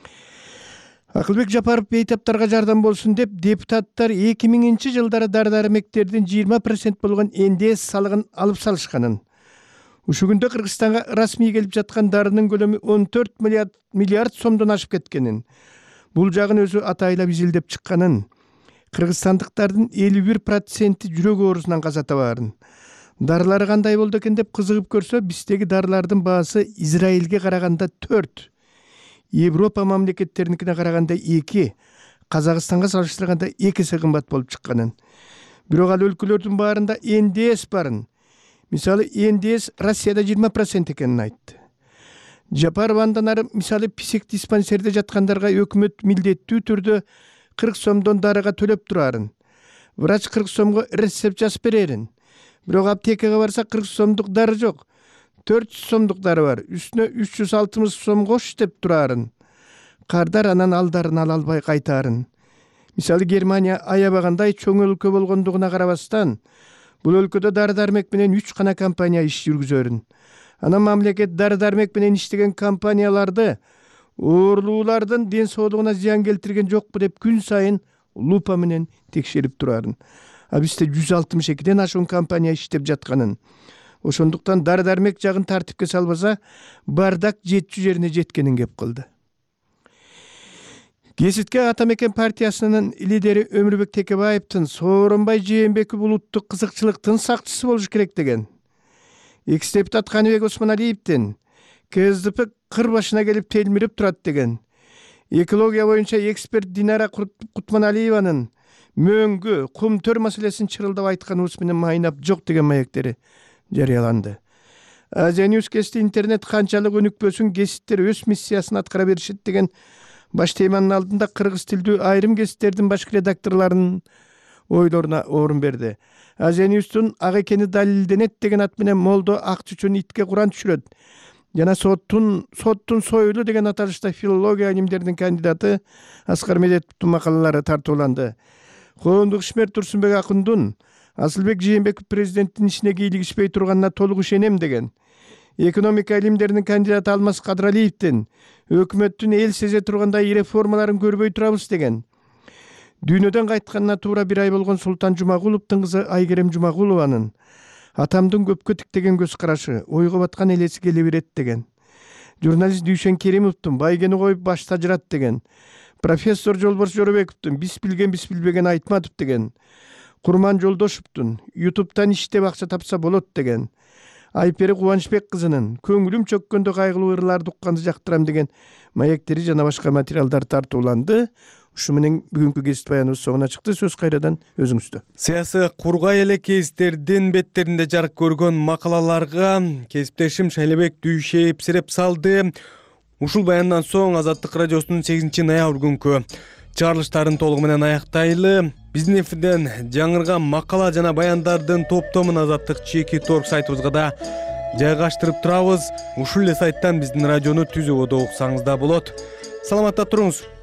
Акылбек Жапаров бейтаптарга жардам болсун деп депутаттар эки миңинчи жылдары дары-дармектердин жыйырма процент болгон эн дэ эс салыгын алып салышканын. Ушул күндө Кыргызстанга расмий келип жаткан дарынын көлөмү он төрт миллиард сомдон ашып кеткенин, бул жагын өзү атайлап изилдеп чыкканын, кыргызстандыктардын элүү бир проценти жүрөк оорусунан каза табаарын, дарылары кандай болду экен деп кызыгып көрсө, биздеги дарылардын баасы Израилге караганда төрт, Европа мамлекеттериникине караганда эки, Казакстанга салыштырганда эки эсе кымбат болуп чыкканын. Бирок ал өлкөлөрдүн баарында эн дэ эс барын. Мисалы эн дэ эс Россияда жыйырма процент экенин айтты. Жапаров андан ары мисалы писек диспансерде жаткандарга өкмөт милдеттүү түрдө кырк сомдон дарыга төлөп турарын. Врач кырк сомго рецепт жазып берерин. Бирок аптекага барса кырк сомдук дары жок. төрт жүз сомдук дары бар. Үстүнө үч жүз алтымыш сом кош деп турарын. Кардар анан алдарын ала албай кайтарын. Мисалы Германия аябагандай чоң өлкө болгондугуна карабастан, бул өлкөдө дары-дармек менен үч гана компания иш жүргүзөрүн. Анан мамлекет дары-дармек менен иштеген компанияларды оорулуулардын ден соолугуна зыян келтирген жокпу деп күн сайын лупа менен текшерип турарын. А бизде жүз алтымыш экиден ашуун компания иштеп жатканын. Ошондуктан дары-дармек жагын тартипке салбаса, бардак жетчү жерине жеткенин кеп кылды. Гезитке Ата Мекен партиясынын лидери Өмүрбек Текебаевдин Сооронбай Жээнбеков улуттук кызыкчылыктын сакчысы болуш керек деген. Экс-депутат Каныбек Осмоналиевдин ка эс дэ пэ кыр башына келип телмирип турат деген. Экология боюнча эксперт Динара Кутманалиеванын мөңгү, кум төр маселесин чырылдап айтканыбыз менен майнап жок деген маектери жарыяланды. Азия News кести интернет канчалык өнүкпөсүн гезиттер өз миссиясын аткара беришет деген баш теманын алдында кыргыз тилдүү айрым гезиттердин башкы редакторлорунун ойлоруна орун берди. Азия News'тун ак экени далилденет деген ат менен молдо ак чүчөн итке куран түшүрөт. Жана соттун соттун союлу деген аталышта филология илимдеринин кандидаты Аскар Медетовдун макалалары тартууланды. Коомдук ишмер Турсунбек Акундун Асылбек Жээнбеков президенттин ишине кийлигишпей турганына толук ишенем деген. Экономика илимдеринин кандидаты Алмаз Кадралиевдин өкмөттүн эл сезе тургандай реформаларын көрбөй турабыз деген. Дүйнөдөн кайтканына туура бир ай болгон Султан Жумагуловдун кызы Айгерем Жумагулованын атамдын көпкө тиктеген көз карашы ойго баткан элеси келе берет деген. Журналист Дүйшен Керимовдун байгени коюп баш тажырат деген. Профессор Жолборс Жоробековдун биз билген биз билбеген айтматов деген. Курман Жолдошевдун ютубтан иштеп акча тапса болот деген. Айпери Кубанычбек кызынын көңүлүм чөккөндө кайгылуу ырларды укканды жактырам деген маектери жана башка материалдар тартууланды. Ушу менен бүгүнкү кесип баяныбыз соңуна чыкты. Сөз кайрадан өзүңүздө. Саясий кургай эле кесиптердин беттеринде жарык көргөн макалаларга кесиптешим Шайлебек Дүйшеев сиреп салды. Ушул баяндан соң Азаттык радиосунун сегизинчи ноябрь күнкү чыгарылыштарын толугу менен аяктайлы. Биздин эфирден жаңырган макала жана баяндардын топтомун Азаттык чеки торг сайтыбызга да жайгаштырып турабыз. Ушул эле сайттан биздин радиону түзүп да уксаңыз да болот. Саламатта туруңуз.